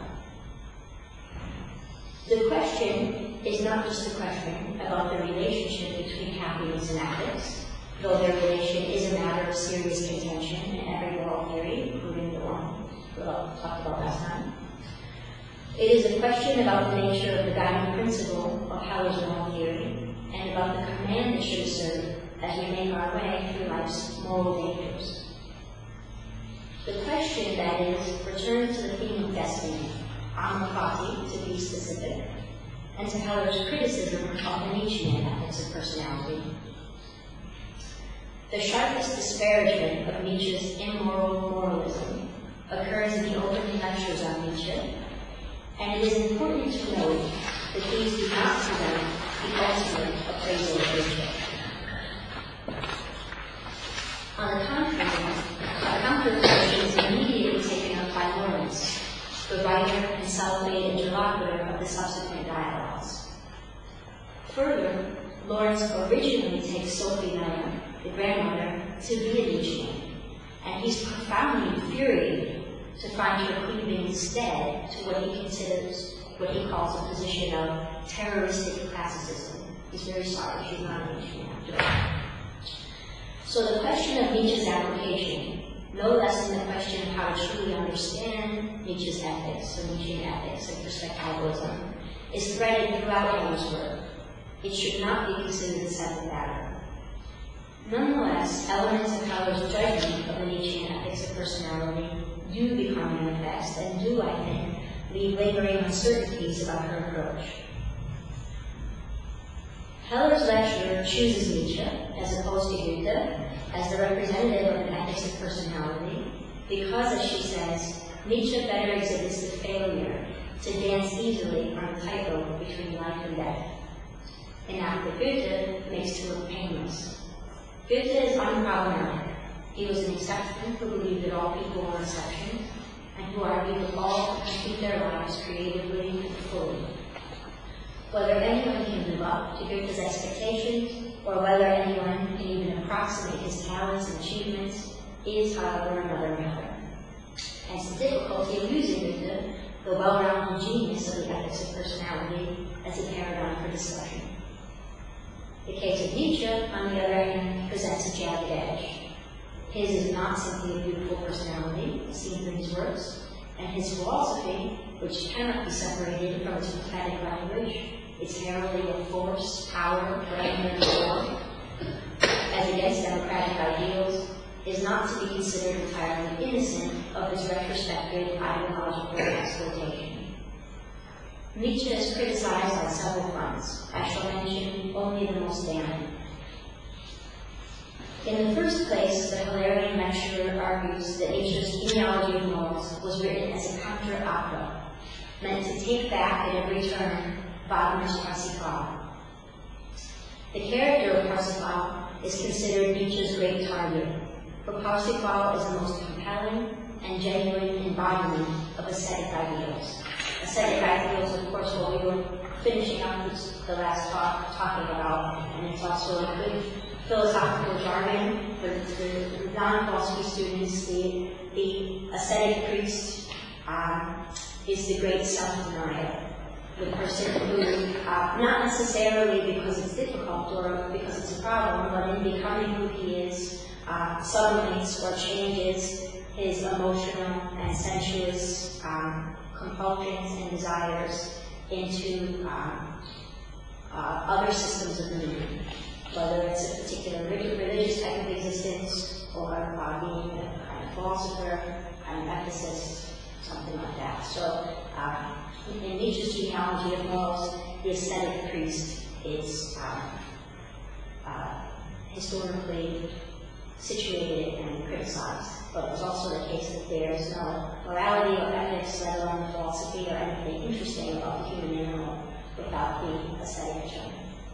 The question is not just a question about the relationship between happiness and ethics, though their relation is a matter of serious contention in every moral theory, including the one we talked about last time. It is a question about the nature of the guiding principle of Heller's moral theory, and about the command it should serve as we make our way through life's moral dangers. The question, that is, returns to the theme of destiny, amor fati, to be specific, and to Heller's criticism of the Nietzschean ethics of personality. The sharpest disparagement of Nietzsche's immoral moralism occurs in the opening lectures on Nietzsche, and it is important to note that these do not present the ultimate appraisal of Nietzsche. On the contrary, a counter-approach is immediately taken up by Lawrence, the writer and self-made interlocutor of the subsequent dialogues. Further, Lawrence originally takes Sophie Meyer, the grandmother, to be a Nietzschean, and he's profoundly infuriated to find her cleaving instead to what he considers, what he calls a position of terroristic classicism. He's very sorry she's not a Nietzschean after all. So the question of Nietzsche's application, no less than the question of how to truly understand Nietzsche's ethics, or Nietzschean ethics and perspectivalism, is threaded throughout Heller's work. It should not be considered a separate matter. Nonetheless, elements of Heller's judgment of the Nietzschean ethics of personality do become manifest and do, I think, leave lingering uncertainties about her approach. Heller's lecturer chooses Nietzsche, as opposed to Goethe, as the representative of an ethics of personality, because, as she says, Nietzsche better exhibits the failure to dance easily on a tightrope between life and death. And after Goethe makes to look painless. Goethe is unproblematic. He was an exception who believed that all people were exceptions, and who argued that all could complete their lives creatively and fully. Whether anyone can live up to Goethe's expectations, or whether anyone can even approximate his talents and achievements, is, however, another matter. Hence the difficulty of using Goethe, the well-rounded genius of the ethics of personality, as a paradigm for discussion. The case of Nietzsche, on the other hand, presents a jagged edge. His is not simply a beautiful personality, seen through his works, and his philosophy, which cannot be separated from its prophetic language, its heralding of force, power, grandeur, and war, as against democratic ideals, is not to be considered entirely innocent of his retrospective ideological exploitation. Nietzsche is criticized on several fronts. I shall mention only the most damning. In the first place, the Hellerian lecturer argues that Nietzsche's Genealogy of Morals was written as a counter opera, meant to take back at every turn Wagner's Parsifal. The character of Parsifal is considered Nietzsche's great target, for Parsifal is the most compelling and genuine embodiment of ascetic ideals. Ascetic ideals, of course, what we were finishing up the last talk talking about, and it's also a good philosophical jargon for the non-philosophy students. The ascetic priest is the great self-denier, the person who, not necessarily because it's difficult or because it's a problem, but in becoming who he is, sublimates or changes his emotional and sensuous compulsions and desires into other systems of meaning, whether it's a particular religious type of existence or being a kind of philosopher, kind of ethicist, something like that. So in Nietzsche's Genealogy of Morals, the ascetic priest is historically situated and criticized. But it was also the case that there is no morality or ethics, let alone philosophy or anything interesting about the human animal without the aesthetic turn.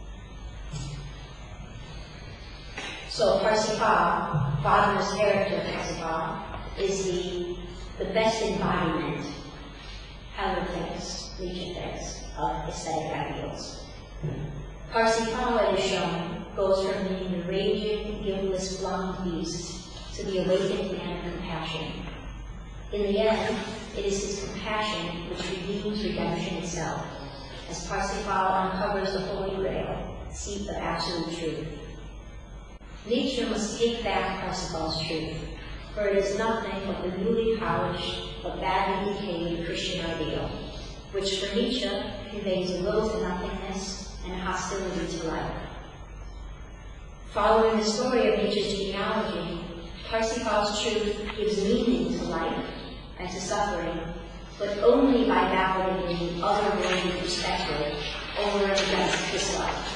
So Parsifal, Wagner's character Parsifal, is the best embodiment, Heller thinks, Nietzsche thinks, of aesthetic ideals. Parsifal, it is shown, goes from being the raging, guiltless, blonde beast to the awakened man of compassion. In the end, it is his compassion which redeems redemption itself, as Parsifal uncovers the Holy Grail, seat of absolute truth. Nietzsche must take back Parsifal's truth, for it is nothing but the newly polished but badly decayed Christian ideal, which for Nietzsche conveys a will to nothingness and a hostility to life. Following the story of Nietzsche's genealogy, Parsifal's truth gives meaning to life and to suffering, but only by validating the other-worldly perspective over and against this life.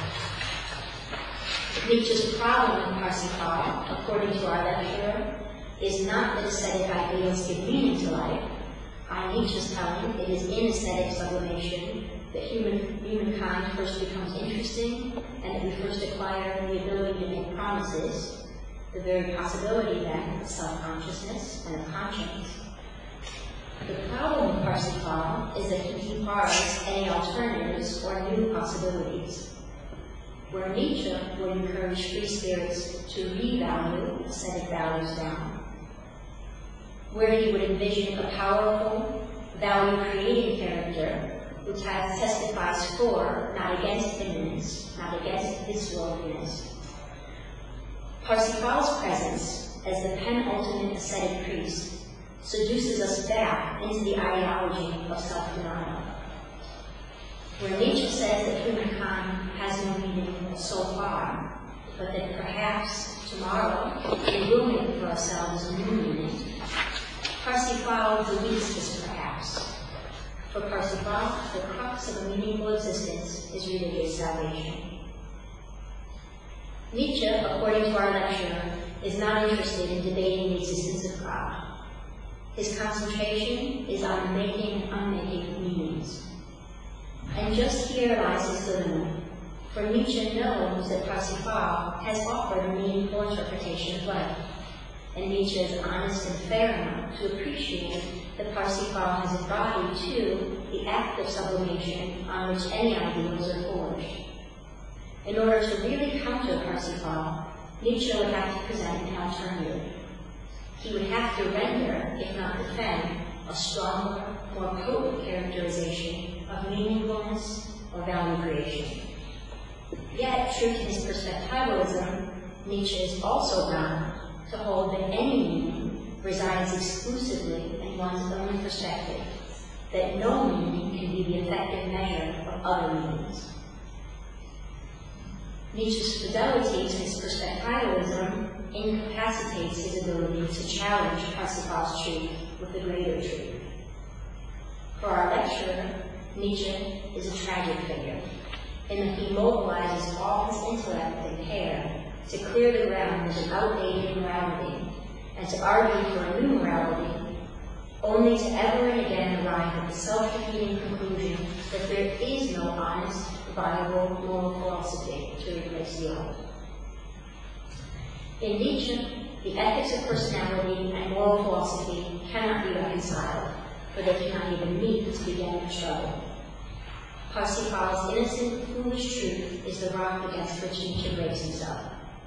Nietzsche's problem with Parsifal, according to our lecturer, is not that aesthetic ideals give meaning to life. On Nietzsche's telling, it is in aesthetic sublimation that humankind first becomes interesting and that we first acquire the ability to make promises, the very possibility then of self-consciousness and of conscience. The problem with Parsifal is that he departs any alternatives or new possibilities. Where Nietzsche would encourage free spirits to revalue aesthetic values down, where he would envision a powerful, value-creating character who testifies for, not against immanence, not against visceralness. Parsifal's presence as the penultimate ascetic priest seduces us back into the ideology of self-denial. Where Nietzsche says that humankind has no meaning so far, but that perhaps tomorrow we will make for ourselves a new meaning, Parsifal deletes this perhaps. For Parsifal, the crux of a meaningful existence is religious salvation. Nietzsche, according to our lecturer, is not interested in debating the existence of God. His concentration is on making and unmaking meanings. And just here lies his dilemma, for Nietzsche knows that Parsifal has offered a meaningful interpretation of life, and Nietzsche is honest and fair enough to appreciate that Parsifal has embodied, too, the act of sublimation on which any ideals are forged. In order to really counter Parsifal, Nietzsche would have to present an alternative. He would have to render, if not defend, a stronger, more potent characterization of meaningfulness or value creation. Yet, true to his perspectivalism, Nietzsche is also bound to hold that any meaning resides exclusively in one's own perspective, that no meaning can be the effective measure of other meanings. Nietzsche's fidelity to his perspectivalism incapacitates his ability to challenge Parsifal's truth with the greater truth. For our lecturer, Nietzsche is a tragic figure, in that he mobilizes all his intellect and care to clear the ground of an outdated morality, and to argue for a new morality, only to ever and again arrive at the self-defeating conclusion that there is no honest, viable moral philosophy to replace the old. In Nietzsche, the ethics of personality and moral philosophy cannot be reconciled, for they cannot even meet to begin the struggle. Parsifal's innocent, foolish truth is the rock against which Nietzsche breaks himself.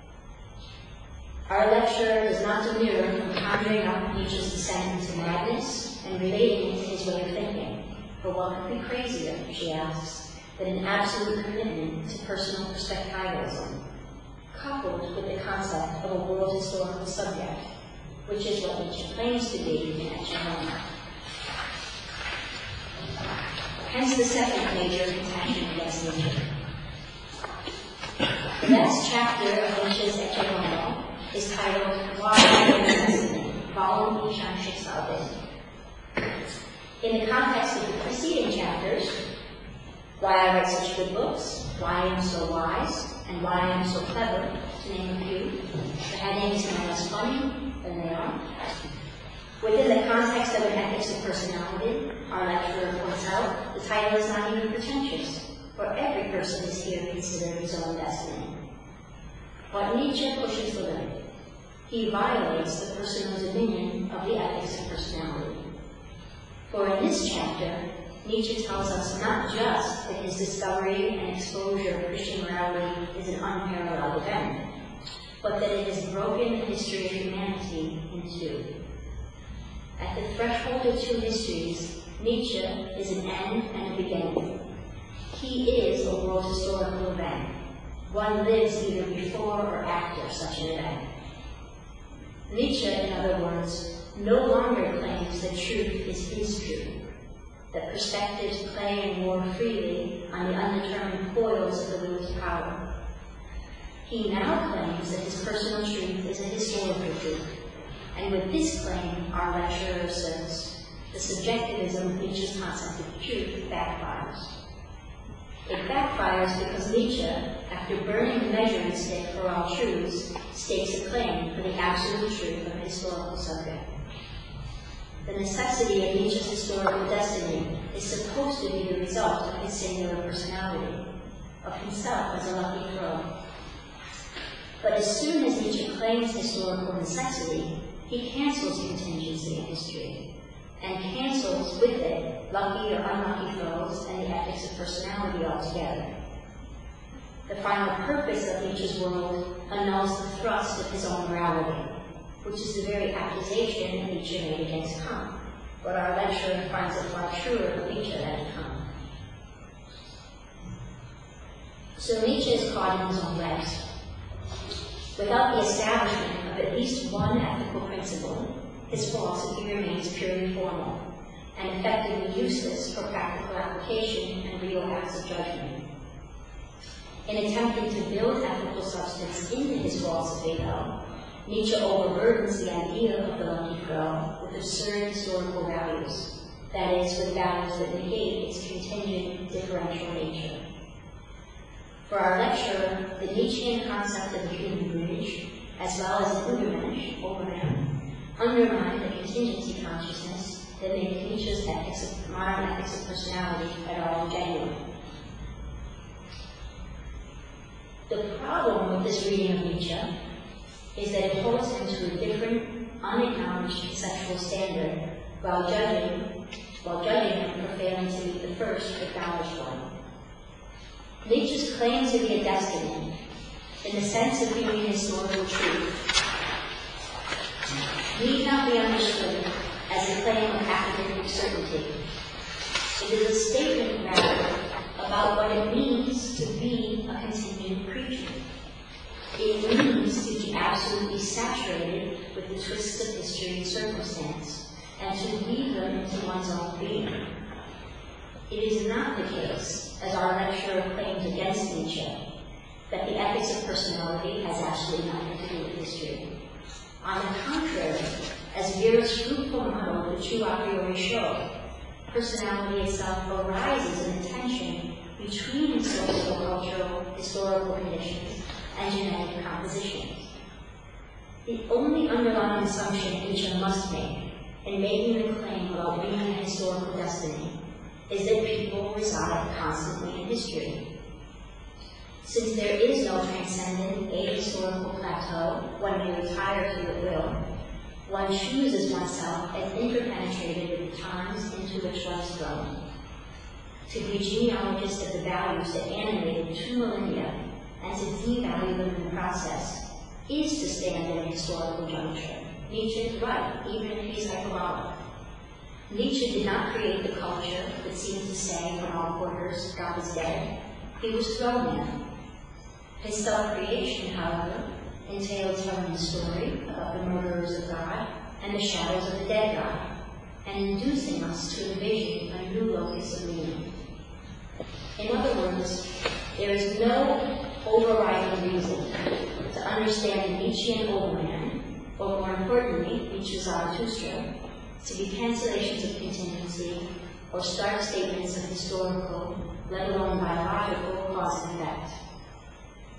Our lecturer does not demur from conjuring up Nietzsche's descent into madness and relating it to his way of thinking, for what could be crazier, she asks, than an absolute commitment to personal perspectivalism, coupled with the concept of a world historical subject, which is what Nietzsche claims to be in Ecce Homo. Hence the second major contention against Nietzsche. The next chapter of Nietzsche's Ecce Homo is titled Why I Am Necessity, Warum ich ein Schicksal bin. In the context of the preceding chapters, why I write such good books, why I am so wise, and why I am so clever, to name a few. The headings are less funny than they are. Within the context of an ethics of personality, our lecturer points out, the title is not even pretentious, for every person is here considering his own destiny. But Nietzsche pushes the limit. He violates the personal dominion of the ethics of personality. For in this chapter, Nietzsche tells us not just that his discovery and exposure of Christian morality is an unparalleled event, but that it has broken the history of humanity in two. At the threshold of two histories, Nietzsche is an end and a beginning. He is a world historical event. One lives either before or after such an event. Nietzsche, in other words, no longer claims that truth is his truth, that perspectives play and war freely on the undetermined coils of the will to power. He now claims that his personal truth is a historical truth, and with this claim, our lecturer asserts, the subjectivism of Nietzsche's concept of truth backfires. It backfires because Nietzsche, after burning the measuring stick for all truths, stakes a claim for the absolute truth of a historical subject. The necessity of Nietzsche's historical destiny is supposed to be the result of his singular personality, of himself as a lucky throw. But as soon as Nietzsche claims historical necessity, he cancels contingency in history, and cancels with it lucky or unlucky throws and the ethics of personality altogether. The final purpose of Nietzsche's world annuls the thrust of his own morality, which is the very accusation that Nietzsche made against Kant, but our lecturer finds it far truer of Nietzsche than Kant. So Nietzsche is caught in his own legs. Without the establishment of at least one ethical principle, his philosophy remains purely formal and effectively useless for practical application and real acts of judgment. In attempting to build ethical substance into his philosophy, though, Nietzsche overburdens the idea of the lucky throw with absurd historical values, that is, with values that negate its contingent differential nature. For our lecturer, the Nietzschean concept of the human bridge, as well as the Übermensch, undermine the contingency consciousness that make Nietzsche's modern ethics of personality at all genuine. The problem with this reading of Nietzsche is that it holds him to a different, unacknowledged conceptual standard while judging him for failing to meet the first acknowledged one. Nietzsche's claim to be a destiny, in the sense of being a historical truth, need not be understood as a claim of academic certainty. It is a statement, rather, about what it means to be a contingent creature. It means to be absolutely saturated with the twists of history and circumstance, and to weave them into one's own being. It is not the case, as our lecturer claims against Nietzsche, that the ethics of personality has absolutely nothing to do with history. On the contrary, as Vera's fruitful model, the two a priori show, personality itself arises in the tension between socio-cultural historical conditions and genetic compositions. The only underlying assumption Nietzsche must make in making the claim about being a historical destiny is that people reside constantly in history. Since there is no transcendent ahistorical plateau, one may retire to at will, one chooses oneself as interpenetrated with the times into which one is thrown. To be a genealogist of the values that animated 2 millennia and to devalue them in the process is to stand at a historical juncture. Nietzsche is right, even if he's hyperbolic. Nietzsche did not create the culture that seems to say from all quarters, God is dead. He was thrown in. His self-creation, however, entailed telling the story about the murderers of God and the shadows of the dead God, and inducing us to envision a new locus of meaning. In other words, there is no overriding reason to understand the Nietzschean Overman, or more importantly, Nietzsche's Zarathustra, to be cancellations of contingency or stark statements of historical, let alone biological, cause and effect.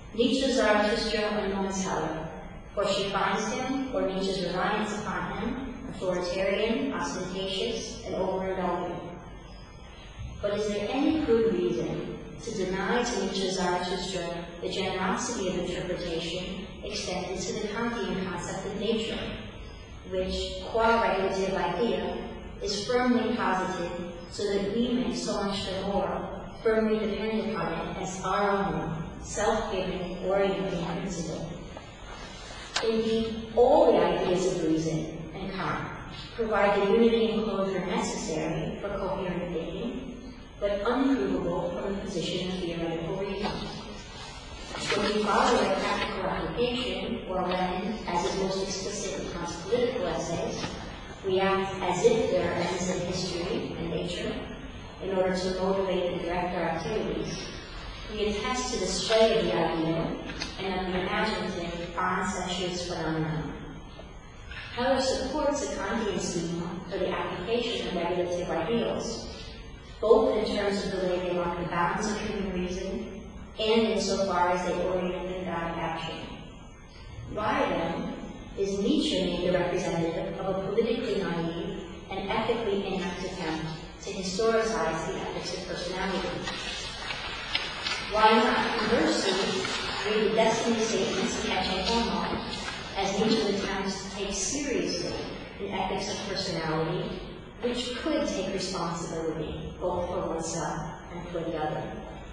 Nietzsche's Zarathustra unknowns Heller, for she finds him, or Nietzsche's reliance upon him, authoritarian, ostentatious, and overindulgent. But is there any good reason to deny to Nietzsche's Zarathustra the generosity of interpretation extended to the Kantian concept of nature, which, qua regulative idea, is firmly posited so that we may so much the more firmly depend upon it as our own self-giving, orienting principle? Indeed, all the ideas of reason and Kant provide the unity and closure necessary for coherent thinking, but unprovable from the position of theoretical reason. When we follow a practical application, or when, as is most explicit in Kant's political essays, we act as if there are ends in history and nature in order to motivate and direct our activities, we attest to the sway of the ideal and of the imaginative on sensuous phenomenon. Heller supports a Kantian schema for the application of regulative ideals, both in terms of the way they mark the bounds of human reason and insofar as they orient and guide action. Why, then, is Nietzsche made the representative of a politically naive and ethically inept attempt to historicize the ethics of personality? Why not, conversely, read the destiny statements of Ecce Homo as Nietzsche attempts to take seriously the ethics of personality, which could take responsibility both for oneself and for the other?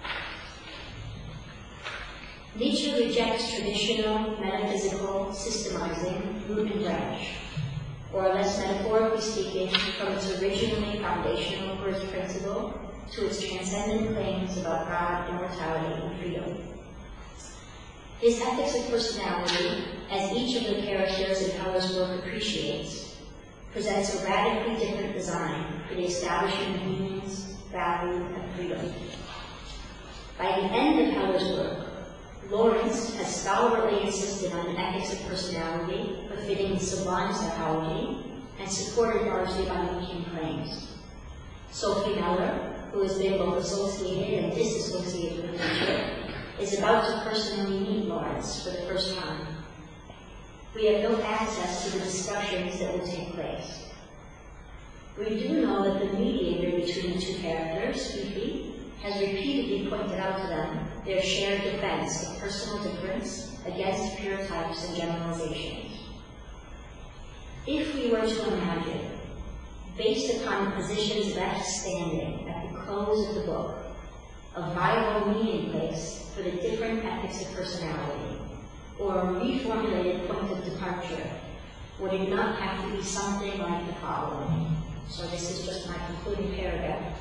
Nietzsche rejects traditional, metaphysical, systemizing, root and branch, or less metaphorically speaking, from its originally foundational first principle to its transcendent claims about God, immortality, and freedom. His ethics of personality, as each of the characters in Heller's work appreciates, presents a radically different design for the establishment of meanings, value, and freedom. By the end of Heller's work, Lawrence has stalwartly insisted on an ethics of personality befitting sublime psychology and supported largely by Nietzschean claims. Sophie Meller, who has been both associated and disassociated with Nietzsche, is about to personally meet Lawrence for the first time. We have no access to the discussions that will take place. We do know that the mediator between the two characters, Fifi, has repeatedly pointed out to them their shared defense of personal difference against pure types and generalizations. If we were to imagine, based upon the positions left standing at the close of the book, a viable meeting place for the different ethics of personality, or a reformulated point of departure, would it not have to be something like the following? So this is just my concluding paragraph,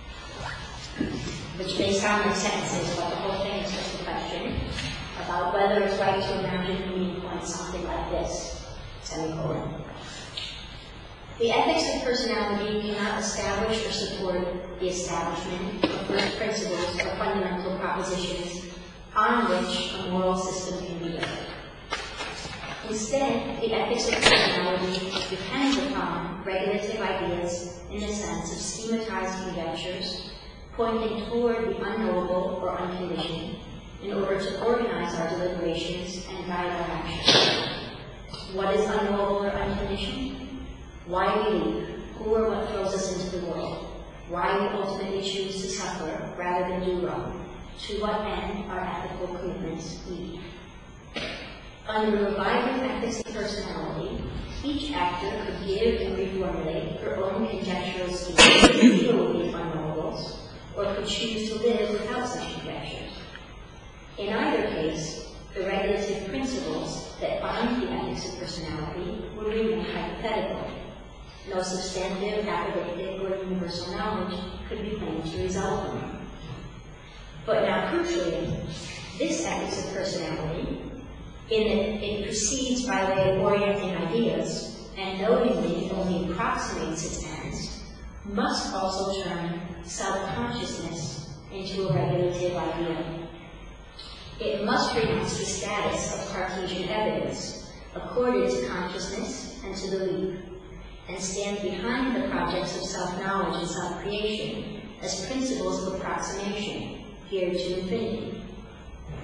which may sound like sentences, but the whole thing is just a question about whether it's right to imagine a meeting point something like this, semicolon. The ethics of personality cannot establish or support the establishment of first principles or fundamental propositions on which a moral system can be built. Instead, the ethics of personality depends upon regulative ideas in the sense of schematized conjectures pointing toward the unknowable or unconditioned in order to organize our deliberations and guide our actions. What is unknowable or unconditioned? Why we leave, who or what throws us into the world, why we ultimately choose to suffer rather than do wrong, to what end our ethical commitments lead. Under the reviving ethics of personality, each actor could give and reformulate her own conjectural schemes to deal with these unknowables, or could choose to live without such conjectures. In either case, the regulative principles that bind the ethics of personality would remain hypothetical. No substantive, apodictic, or universal knowledge could be claimed to result from them. But now, crucially, this ethics of personality, in that it proceeds by way of orienting ideas, and knowingly only approximates its ends, must also turn self-consciousness into a regulative idea. It must renounce the status of Cartesian evidence, accorded to consciousness and to belief, and stand behind the projects of self-knowledge and self-creation as principles of approximation, geared to infinity.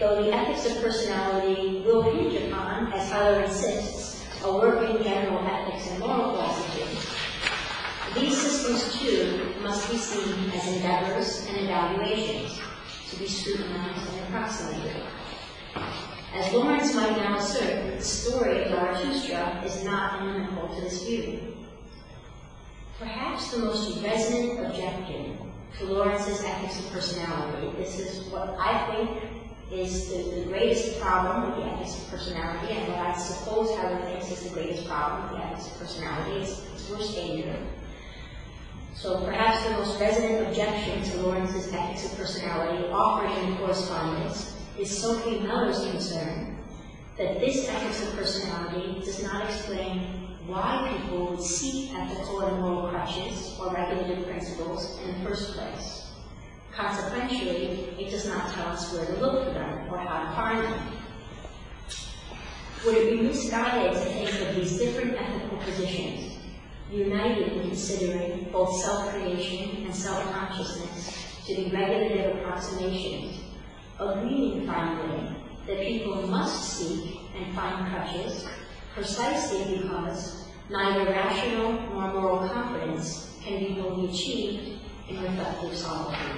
though the ethics of personality will hinge upon, as Heller insists, a working general ethics and moral philosophy. These systems, too, must be seen as endeavors and evaluations, to be scrutinized and approximated. As Lawrence might now assert, the story of Zarathustra is not inimical to this view. Perhaps the most resonant objection to Lawrence's ethics of personality, this is what I think is the greatest problem with the ethics of personality, and what I suppose Heller thinks is the greatest problem with the ethics of personality, is its worst danger. So perhaps the most resonant objection to Lawrence's ethics of personality offered in correspondence is Sophie Meller's concern that this ethics of personality does not explain why people would seek ethical and moral crutches or regulative principles in the first place. Consequently, it does not tell us where to look for them or how to find them. Would it be misguided to think of these different ethical positions, united in considering both self-creation and self-consciousness to be regulative approximations, agreeing finally that people must seek and find crutches precisely because neither rational nor moral competence can be fully achieved in reflective solitude.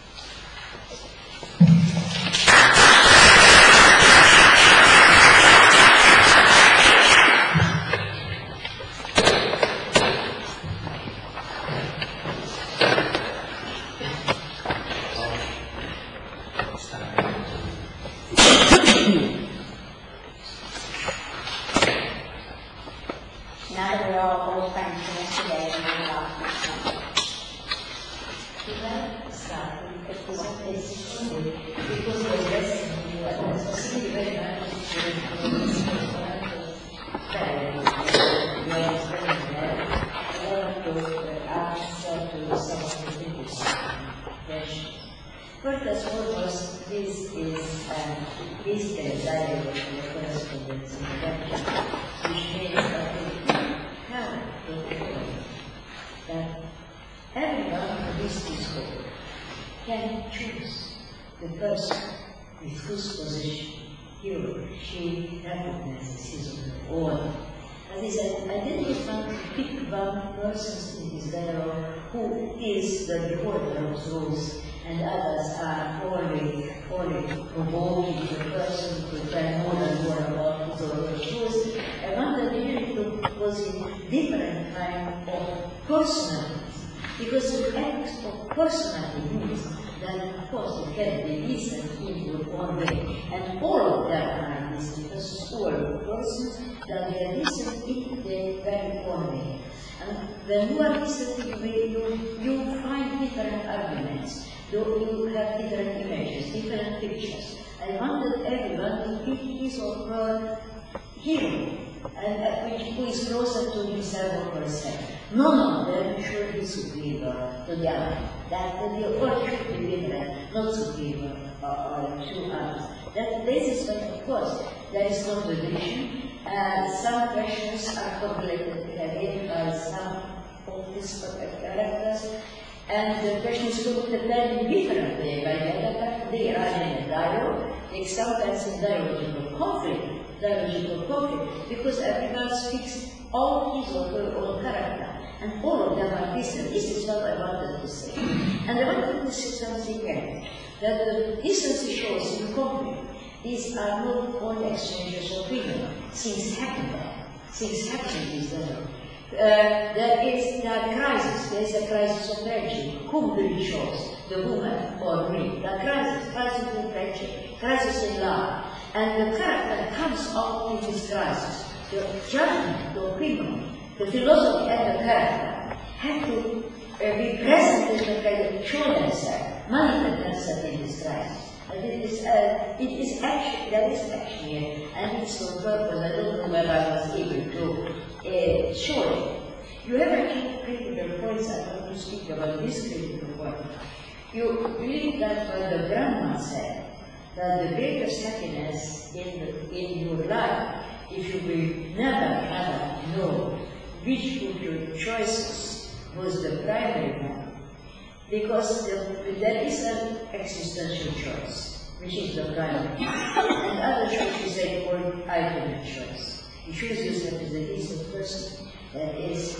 Rules, and others are only provoking the person to tell more and more about those rules. I wonder if it was a different kind of personality, because the ethics of personality means that, of course, it can be decent in your own way, and all of them are decent, because all persons that they are decent in their very own way. And when you are listening, you find different arguments, you have different images, different pictures. I wonder everyone if his or her hero, and who is closer to himself or herself. None of them should be superior to the other. That the all should be different, not superior to others. That basis, but of course, there is contradiction. Some questions are formulated by some of these characters, and the questions look at them in different way. By the other fact, they are in a dialogue, they sometimes in dialogical conflict, because everyone speaks all his or her own character, and all of them are decent. This is what I wanted to say. And I wanted to say something else, that the decency shows in conflict. These are not only exchanges of opinion. Things happen there. Things happen in this level. There is a crisis. There is a crisis of friendship. Whom do you choose? The woman or me? The crisis in friendship, crisis in love. And the character comes out in this crisis. The judgment, the opinion, the philosophy and the character have to be present in the kind of show themselves, manifest themselves in this crisis. And there is actually, and it's on purpose, I don't know whether I was able to show it. You have a critical points, I want to speak about this critical point. You believe that when the Brahman said that the greatest happiness in your life, if you will never ever know which of your choices was the primary one, because there is an existential choice. which is the primary. And other choice is a called alternate choice. You choose yourself as a decent person, that is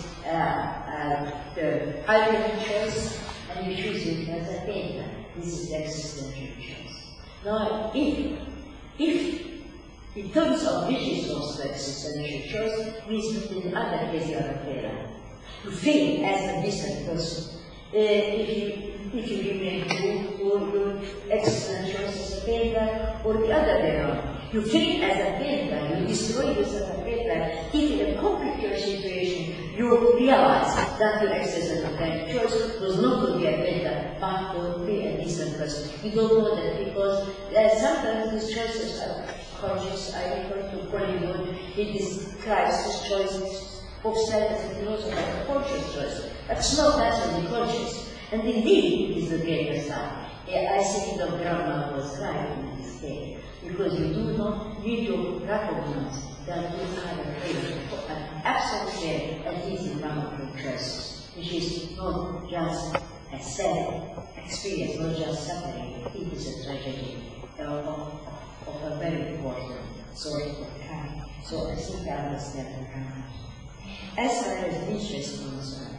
the alternate choice, and you choose it as a painter. This is the existential choice. Now, if in terms of which is also existential choice, means that in the other case you are a failure. You fail as a decent person. If you remain true to your existential choice as a failure, or the other way around. You fail as a failure, you destroy yourself as a failure. If in a complicated situation you realize that your existential choice was not to be a failure, but to be a decent person. You don't know that because sometimes these choices are conscious. I refer to Hollywood, he describes these choices of self-philosophy as conscious choice. That's not naturally conscious. And indeed, it is the greater side. I think the Brahma was right in this case, because you do not need to recognize that you are an absolute and easy number of choices, which is not just a sad experience, not just suffering, it is a tragedy of a very important sort of kind. So I think I understand the kind. As far as Nietzsche is concerned,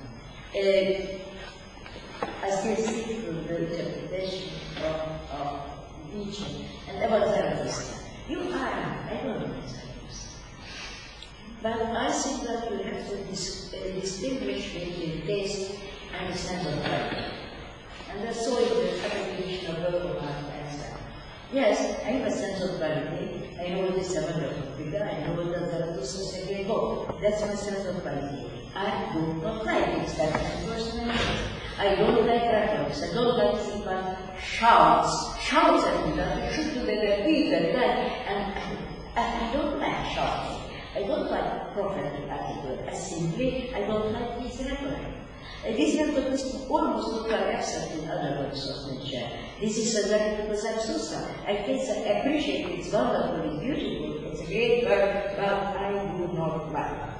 I still seek for the interpretation of Nietzsche and about Zarathustra. You are, I don't know Zarathustra. But I think that you have to distinguish between taste and the sense of value. And that's so in the application of both answer. Yes, I have a sense of quality. I know it is a wonderful figure. I know that Zarathustra is a great book. That's my sense of quality. I do not like it. That's my personality. I don't like rhetorics. I don't like people shouts at me that you should do better, be better, and I don't like shouting. I don't like prophetic attitude. I don't like this rhetoric. This rhetoric is almost totally absent in other works of Nietzsche. This is a very because I'm so sorry. I appreciate it. It's wonderful, it's beautiful, it's a great work, but I do not like it.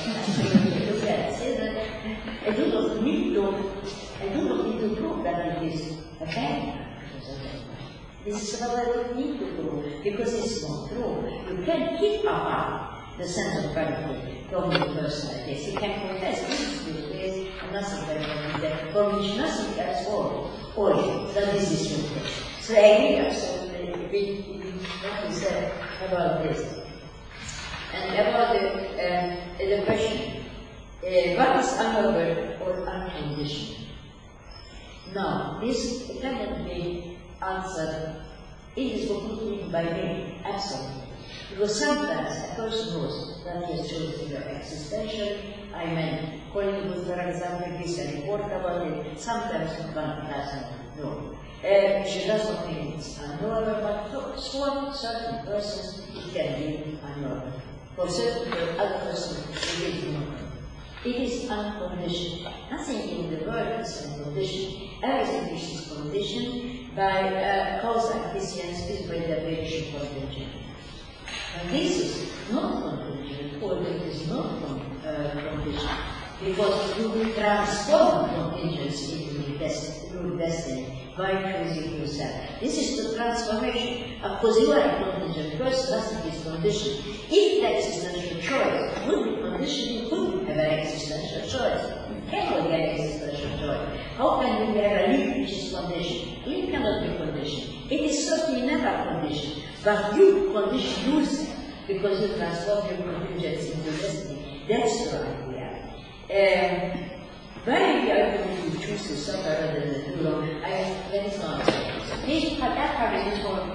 I do not need to prove that it is a failure. This is what I don't need to prove, because it's not true. You can keep apart the sense of gratitude from the personal case. You can confess this is true case and nothing better from which nothing else or that this is true case. So I agree absolutely with what you said about this. And about the question, what is unaware or unconditioned? Now, this cannot be answered. It is completely by me, absolutely. Because sometimes a person knows that he has chosen your existential. I mean, Hollywood, for example, gives a report about it. Sometimes one doesn't know. She does not think it's unknowable, but for certain persons it can be unknowable. For certain other persons it is not. It is unconditioned. Nothing in the world is unconditioned. Everything which is conditioned by causal efficiency by the variation contingent. And this is not contingent, or it is not conditioned, because you transform contingency into your destiny by choosing yourself. This is the transformation. Of course, you are a contingent person, nothing is conditioned. If the existential choice would be conditioned, you couldn't have an existential choice. You cannot get existential choice. How can you have a leap which is conditioned? A leap cannot be conditioned. It is certainly never conditioned, but you condition yourself because you transform your contingency into destiny. That's the idea. Why we are going to choose to suffer rather than do wrong? That is not that part is for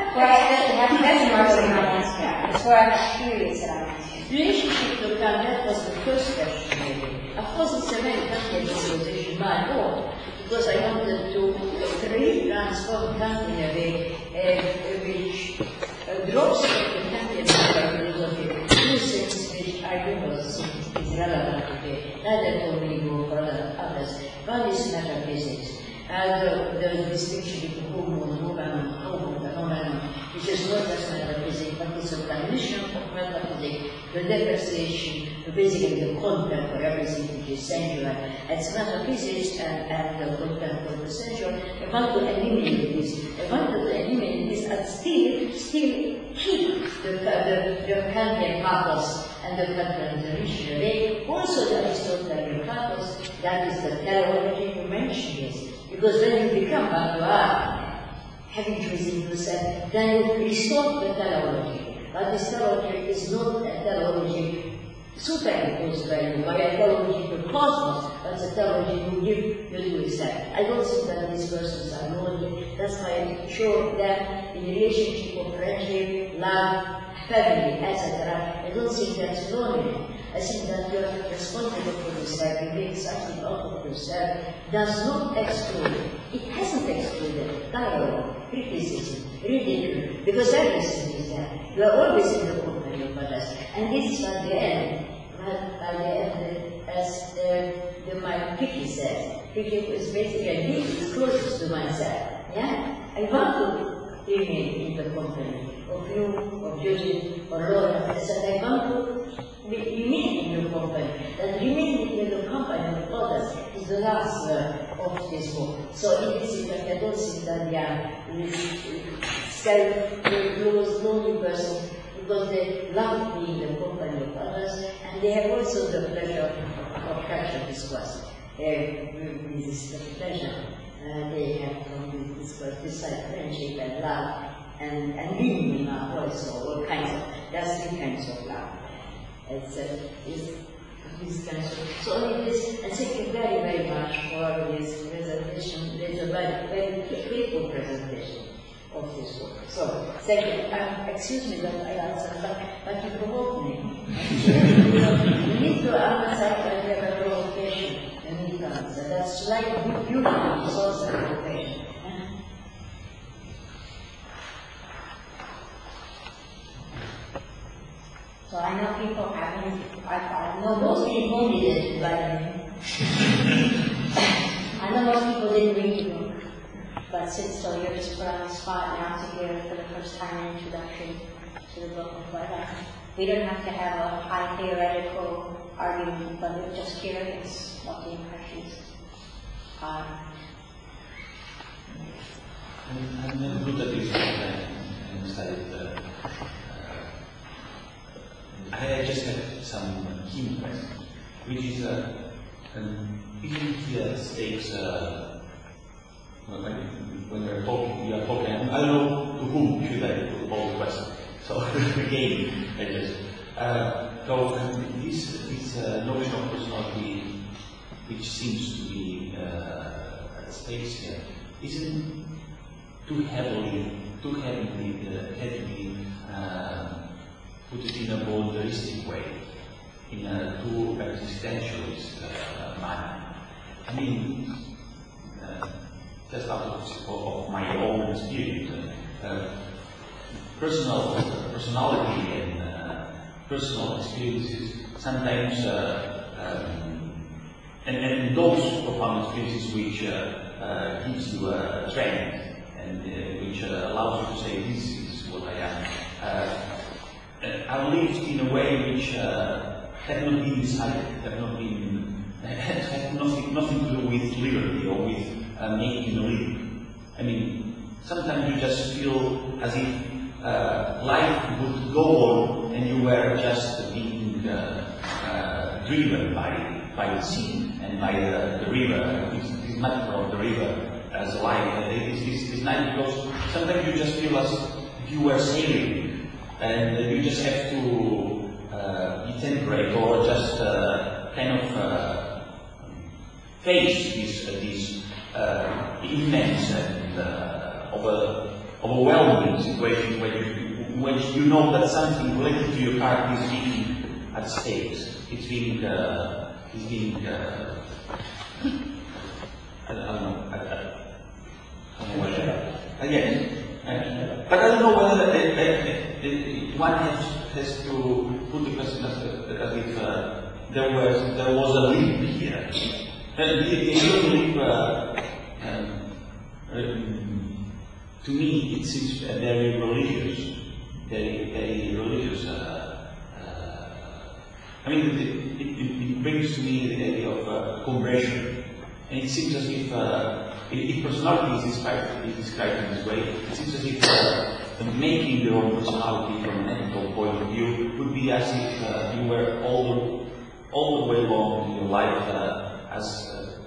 that's where I'm curious about. Relationship to God, that was the first question maybe. Of course it's a very complicated position, my Lord, because I wanted to really transform Kant in a way which drops the Kantian philosophy, two things which I do not think is relevant today, neither for me nor for others. One is metaphysics, and the distinction between homo and woman, homo phenomenon, which is not just metaphysics, but it's a dimension of metaphysics, the depreciation, basically the content for everything which is sensual. It's metaphysics and the content of the sensual. I want to eliminate this. I want to eliminate this and still keep the Kantian pathos and the Kantian tradition. They also the Aristotelian pathos, that is the teleology you mentioned this. Because when you become what you are, having chosen yourself, then you restore the teleology. But this teleology is not a teleology superimposed by you, by a teleology to cosmos, but it's a teleology you give to yourself. I don't think that these persons are lonely. That's why I show them in relationship of friendship, love, family, etc. I don't think that's lonely. I think that you are responsible for yourself, you make something out of yourself, does not exclude, it hasn't excluded dialogue, criticism, ridicule, because everything is there. You are always in the company of others. And this is at the end, as my Picky says, Picky is basically a deep closest to myself. Yeah? I want to remain in the company of you, of Judith, or Laura, and I want to remain in your company. That remaining in the company of others is the last of this book. So in this respect, I don't think that they are self-closed, lonely persons, because they love being in the company of others, and they have also the pleasure of cultural discourse. This is the pleasure they have from this discourse, besides friendship and love, and living love also, all kinds of, there's three kinds of love. It's these kinds of, so in this, and thank you very, very much for this presentation. It's a very, very faithful presentation of this book. So, thank you. Excuse me that I answered, but you provoked me. You need to answer when you have a provocation. You need to answer. That's like beautiful, it's also a provocation. So I know people haven't, I know most people didn't, but I know most people didn't read the book. But since so you're just put on the spot now to hear for the first time an introduction to the book, but we don't have to have a high theoretical argument, but we're just curious what the impressions are. I'm good at this and decided I just have some key questions, which is isn't stakes when you're talking, you are talking, I don't know to whom should I put all the questions. So again, I just so this notion of personality, which seems to be at stake here, isn't too heavily put it in a voluntaristic way, in a too existentialist manner. I mean, just out of my own experience, personality and personal experiences sometimes, and those profound experiences which gives you a trend and which allows you to say this is what I am. Are lived in a way which have not been decided, have nothing to do with liberty or with making a living. I mean, sometimes you just feel as if life would go on and you were just being driven by the sea and by the river, this metaphor of the river as life. It's nice because sometimes you just feel as if you were sailing. And you just have to be temperate or just kind of face this immense and overwhelming situation when you know that something related to your part is being at stake. It's being I don't know. I don't know whether. Again, but I don't know whether one has to put the question as if there was a leap here. The leap to me, it seems very religious, very religious. I mean, it brings to me the idea of conversion, and it seems as if personality is described in this way, it seems as if making your own personality from an ethical point of view would be as if you were all the way along in your life as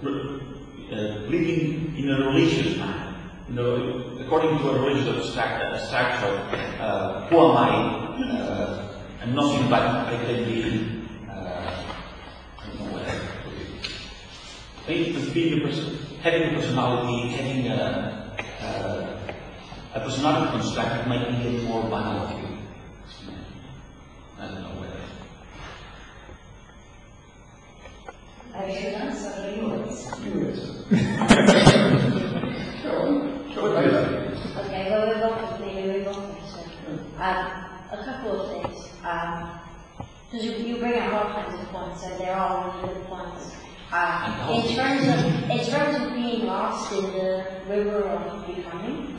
living in a religious manner. You know, according to a religious structure, who am I? I'm nothing but I can be. I don't know what I put it. I think having a personality, having a personality construct might be getting more banal of you. I don't know whether. I should answer yours. Okay, well, we're welcome. A couple of things. Because you bring out all kinds of points, and they're all really good points. In terms of being lost in the river of becoming,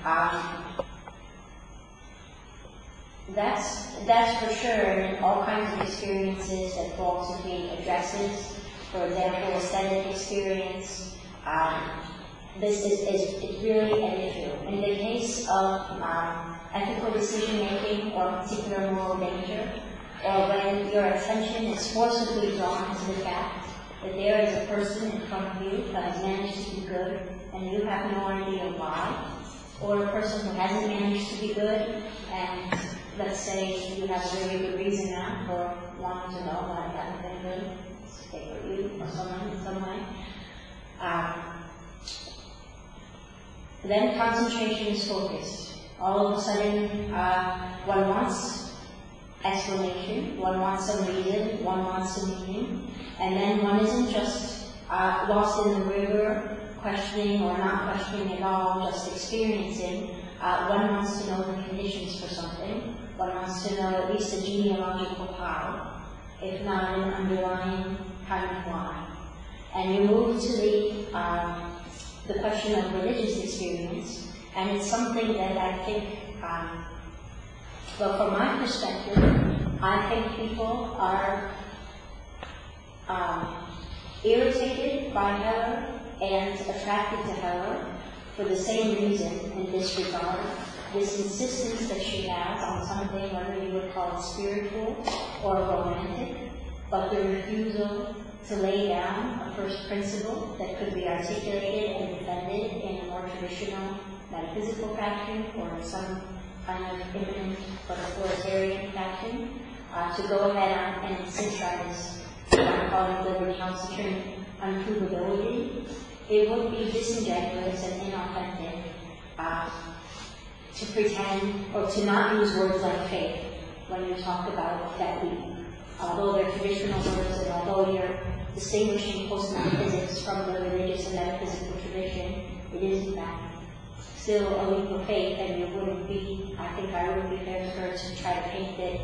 that's for sure, and all kinds of experiences that philosophy addresses. For example, aesthetic experience. This is really an issue. In the case of ethical decision making or particular moral danger, or when your attention is forcibly drawn to the fact that there is a person in front of you that has managed to be good and you have no idea why, or a person who hasn't managed to be good, and let's say you have a very good reason now for wanting to know why you haven't been good, say for you or someone in some way. Then concentration is focused. All of a sudden, one wants explanation, one wants some reason, one wants some meaning, and then one isn't just lost in the river, questioning or not questioning at all, just experiencing. One wants to know the conditions for something. One wants to know at least a genealogical how, if not an underlying kind of why. And you move to the question of religious experience, and it's something that I think, well, from my perspective, I think people are irritated by her and attracted to her for the same reason in this regard. This insistence that she has on something, whether you would call it spiritual or romantic, but the refusal to lay down a first principle that could be articulated and defended in a more traditional metaphysical fashion or some kind of imminent but authoritarian fashion, to go ahead and insist on this, I'm calling the recalcitrant unprovability. It would be disingenuous and inauthentic to pretend or to not use words like faith when you talk about that we, although they're traditional words and although you're distinguishing post-metaphysics from the religious and metaphysical tradition, it is in fact still a leap of faith, and it wouldn't be, I think I wouldn't be fair to her to try to paint it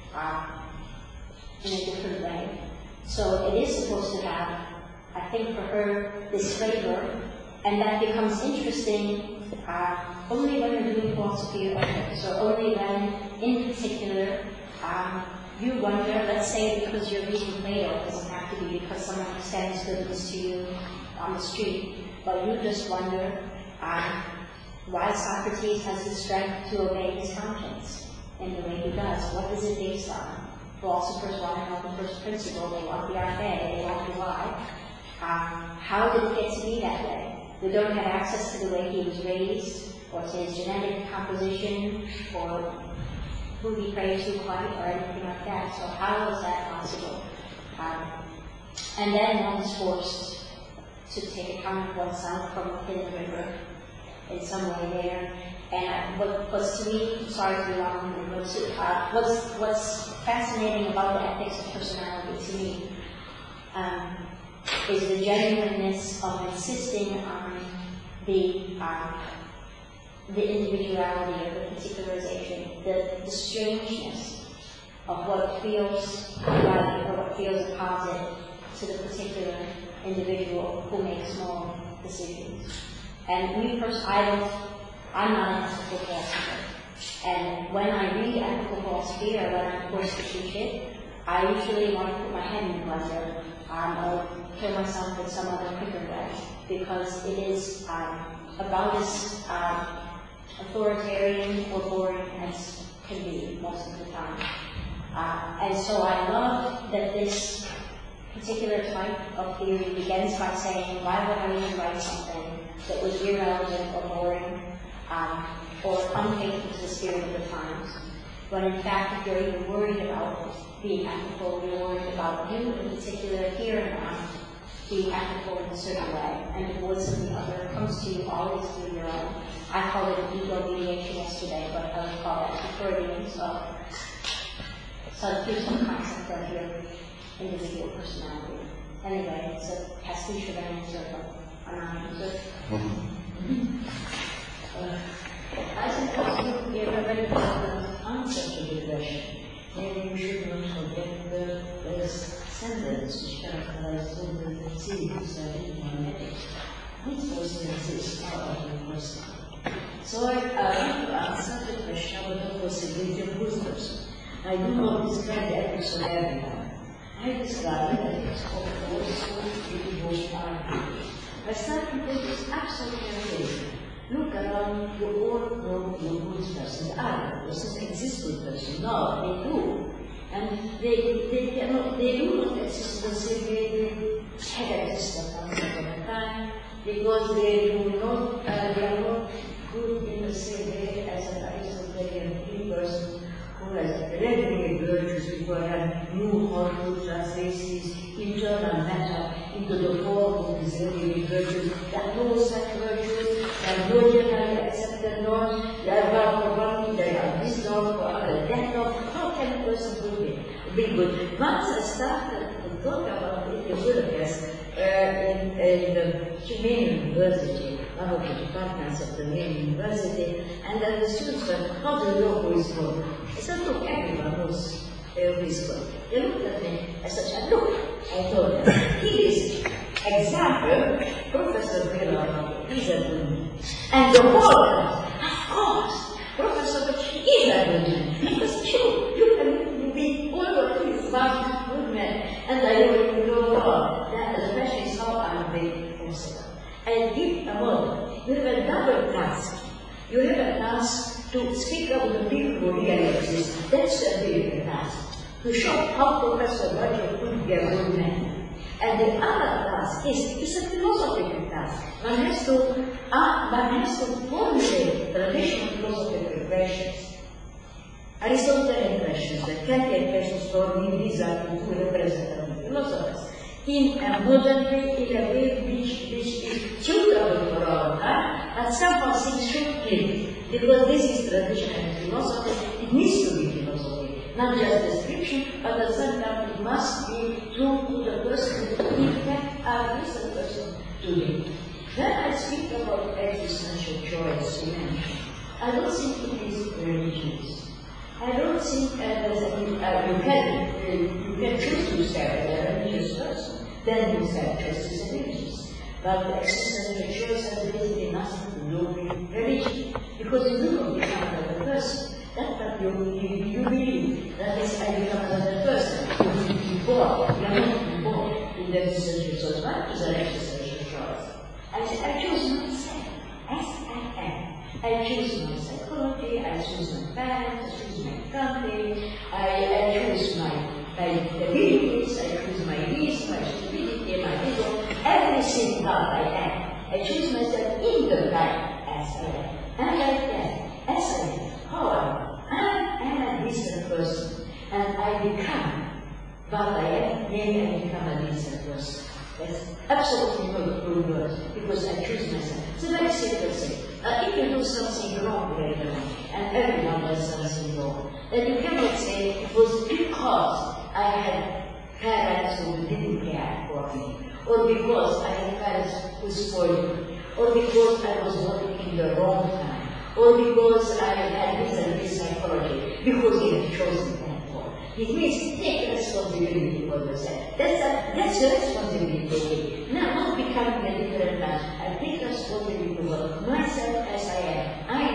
in a different way. So it is supposed to have, I think for her, this flavor, and that becomes interesting only when you're doing philosophy of ethics, or only when, in particular, you wonder, let's say because you're reading Plato, it doesn't have to be because someone extends goodness to you on the street, but you just wonder why Socrates has the strength to obey his conscience in the way he does. What is it based on? Philosophers want to know the first principle, they want the arche, they want the why. How did it get to be that way? We don't have access to the way he was raised, or to his genetic composition, or who he prays to quite, or anything like that. So how is that possible? And then one is forced to take account of oneself from within the river in some way there. And what's to me, sorry to be long, what's fascinating about the ethics of personality to me is the genuineness of insisting on the individuality of the particularization, the strangeness of what feels right or what feels opposite to the particular individual who makes moral decisions. And me personally, I'm not an ethical philosopher. And when I read ethical philosophy, or when I'm forced to teach it, I usually want to put my head in the blender, or kill myself with some other quicker way, because it is about as authoritarian or boring as can be most of the time. And so I love that this particular type of theory begins by saying, why would I even write something that was irrelevant or boring or unfaithful to the spirit of the times? When in fact, if you're even worried about being ethical, you're worried about you in particular here and now being ethical in a certain way, and the voice of the other comes to you always through your own. I called it an ego mediation yesterday, but I would call it Freudian. So here's some concept of your individual personality. Anyway, it's a pastiche of an answer, but an answer. I suppose you gave a very important answer to the question. Maybe we should not forget the sentence which characterized all the theories that in ethics. Which person exists out of the person? So I want to answer the question about the possibility of good person. I do not describe the ethics of everyone. I describe the ethics of those who most are. I start with this absolutely amazing. Look around, you all know you're a good person. Other persons exist good person. No, they do. And they do not exist the same way they have existed once upon a time, because they are not good in the same way as an Aristotelian person who has regular virtues, who have new how to translate his internal matter into the form of his regular virtues. There are no such virtues, there are no generally accepted norms, there are for one, there are this norm, for other that norm. How can a person be good? Once I started to talk about it in Budapest, in the Humane University, one of the departments of the Humane University, and then the students said, how do you know who is good? I said, look, everyone knows who is good. They looked at me, I said, look, I told them, here is example, Professor Miller, he's a good man. And the world, of course, Professor is a good man. Because you can be all of these smart good men, and I don't know God. Then the question is how are they possible? I give a model. You have a double task. You have a task to speak of the people who really exist. That's a big task. To show how Professor Roger could be a good man. And the other task is a philosophical task. One has to formulate traditional philosophical questions. Aristotelian questions, the Kantian questions for me, these are the two representative philosophers. In a modern way, in a way which is suitable for our time, but somehow seems short-lived, because this is traditional philosophy, it needs to be philosophy, not just description, but at the same time it must be true to the person who in fact are this person today. When I speak about existential choice, you don't think it is religious. I don't think you can choose to say a religious person, then you say choice is religious. But the existential choice has basically nothing to do with religion, because you do not become another person. That's what you believe. That is, I become another person. You are not born in the existential choice. What is an existential choice? I choose myself as I am. I choose my psychology, I choose my parents, I choose my country, I choose my abilities, I choose my needs, my stupidity, my ego, everything that I am. I choose myself in the life as I am. And I am, as I am. However, I am a decent person, and I become what I am, maybe I become a decent person. That's absolutely not true words, because I choose myself. It's a very simple thing. If you do something wrong later on, and everyone does something wrong, then you cannot say it was because I had parents who didn't care for me, or because I had parents who spoiled me, or because I was working in the wrong time, or because I had this and this psychology, because he had chosen that for. It means take responsibility for yourself. That's the responsibility for me. Now, not becoming a different man. I take responsibility for myself as I am. I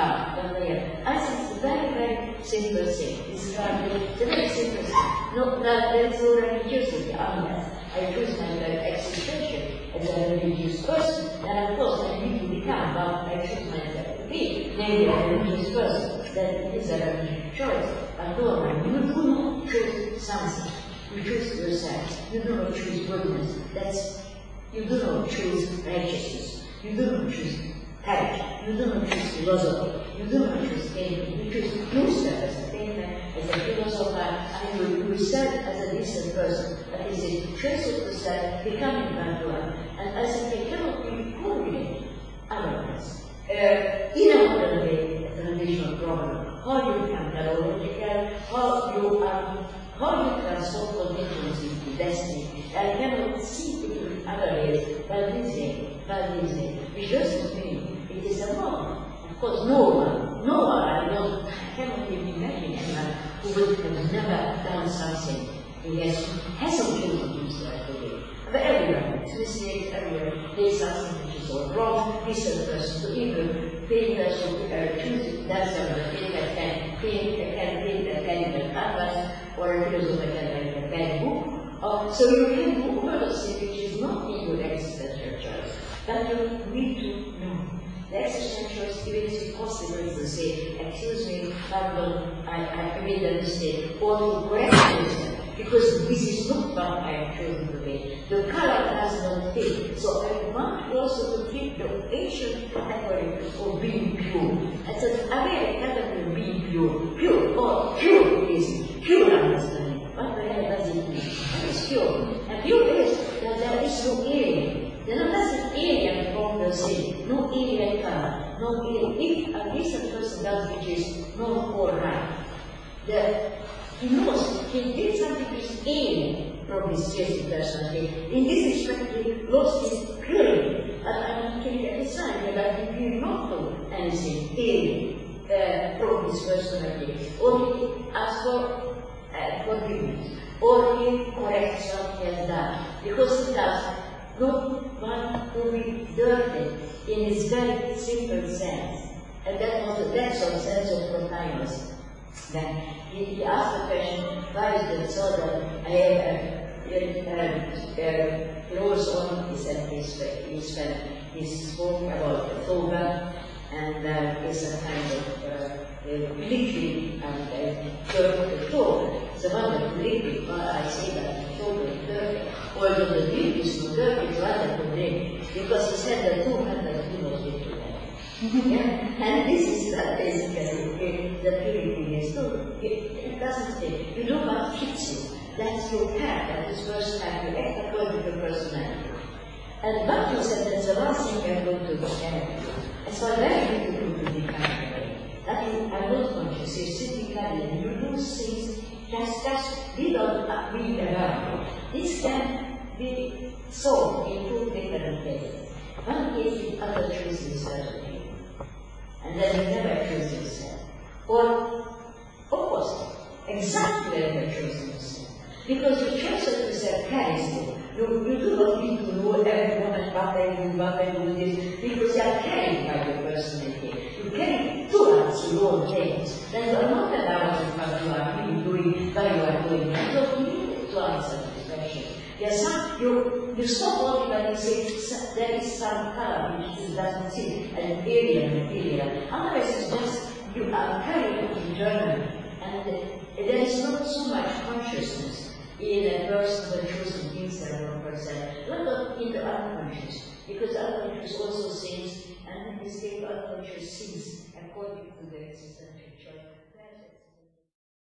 become, what they are. I think it's a very, very simple thing. It's a very simple thing. No, there's no religiosity unless I choose my existential as a religious person, and of course I need to become what I choose myself to be, namely a religious person. That is a religious choice. But no, you do not choose something. You choose yourself. You do not choose goodness. You do not choose righteousness. You do not choose courage. You do not choose philosophy. You do not choose anything. You choose yourself as a thinker, as a philosopher, and you serve as a decent person. That is a choice of yourself, becoming that one. And I think I cannot be correlated otherwise. In a modern day, a traditional problem, how you become theological, how you can so-called difference into destiny. I cannot see it in other ways, but this way, because to me, it is a model. Of course, no one, I cannot even imagine anyone who would have never done something. He hasn't chosen himself today. But everyone makes mistakes, everyone does something which is all wrong. This is a person to even pay person to choose that's a thing that can paint a caliber canvas or a philosopher can write a bad book. So you can do all those things which is not in your existential choice. But you need to know. The existential choice, even if it's possible to say, excuse me, pardon, I made a mistake, or to correct yourself. Because this is not what I have chosen to be. The color does not fit. So I want also to keep the ancient category of being pure. And so a very category of being pure, or pure is pure understanding. What the hell does it mean? What is pure? And pure is that there is no alien. There doesn't alien from the sin, no alien color, no alien. If a decent person does which is not all right, he knows he did something which is alien from his basic personality. In this respect, he lost his purity. And I can decide that he did not do anything alien from his personality, or he asks for forgiveness, or he corrects what he has done, because he does not want to be dirty in his very simple sense. And that was the depth of sense of Plotinus. Then he asked the question, why is it so that I have clothes on he spoke about the toga, and is a kind of liquid and dirty toga. It's a wonderful liquid, but I say that the toga is dirty. Although the liquid is not dirty, it's rather to drink, because he said that 200 kilos into that. And this is basically the purity is too. It doesn't say, you know what fits you. That's your character, this personality, you act according to your personality. And Bhakti said that's the last thing I'm going to do. It's not very difficult to be character. That is, I'm not conscious, you're sitting there and you do things just without being around. This can be solved in two different cases. One case is other choices certainly, and then you never choose yourself. Or opposite, exactly never choose yourself. Because the choice of yourself carries you. You do not need to know every moment what I do this, because you are carried by your personality. You carry towards your own things. Then you are not allowed to what you are really doing, why you are doing. You don't need to answer this question. You stop only when you say there is some color which doesn't see an alien material. Otherwise it's just you are carried internally, and there is not so much consciousness in a person who chooses himself or herself, not in the unconscious, because unconscious also sings, and in this case unconscious sings according to the existential.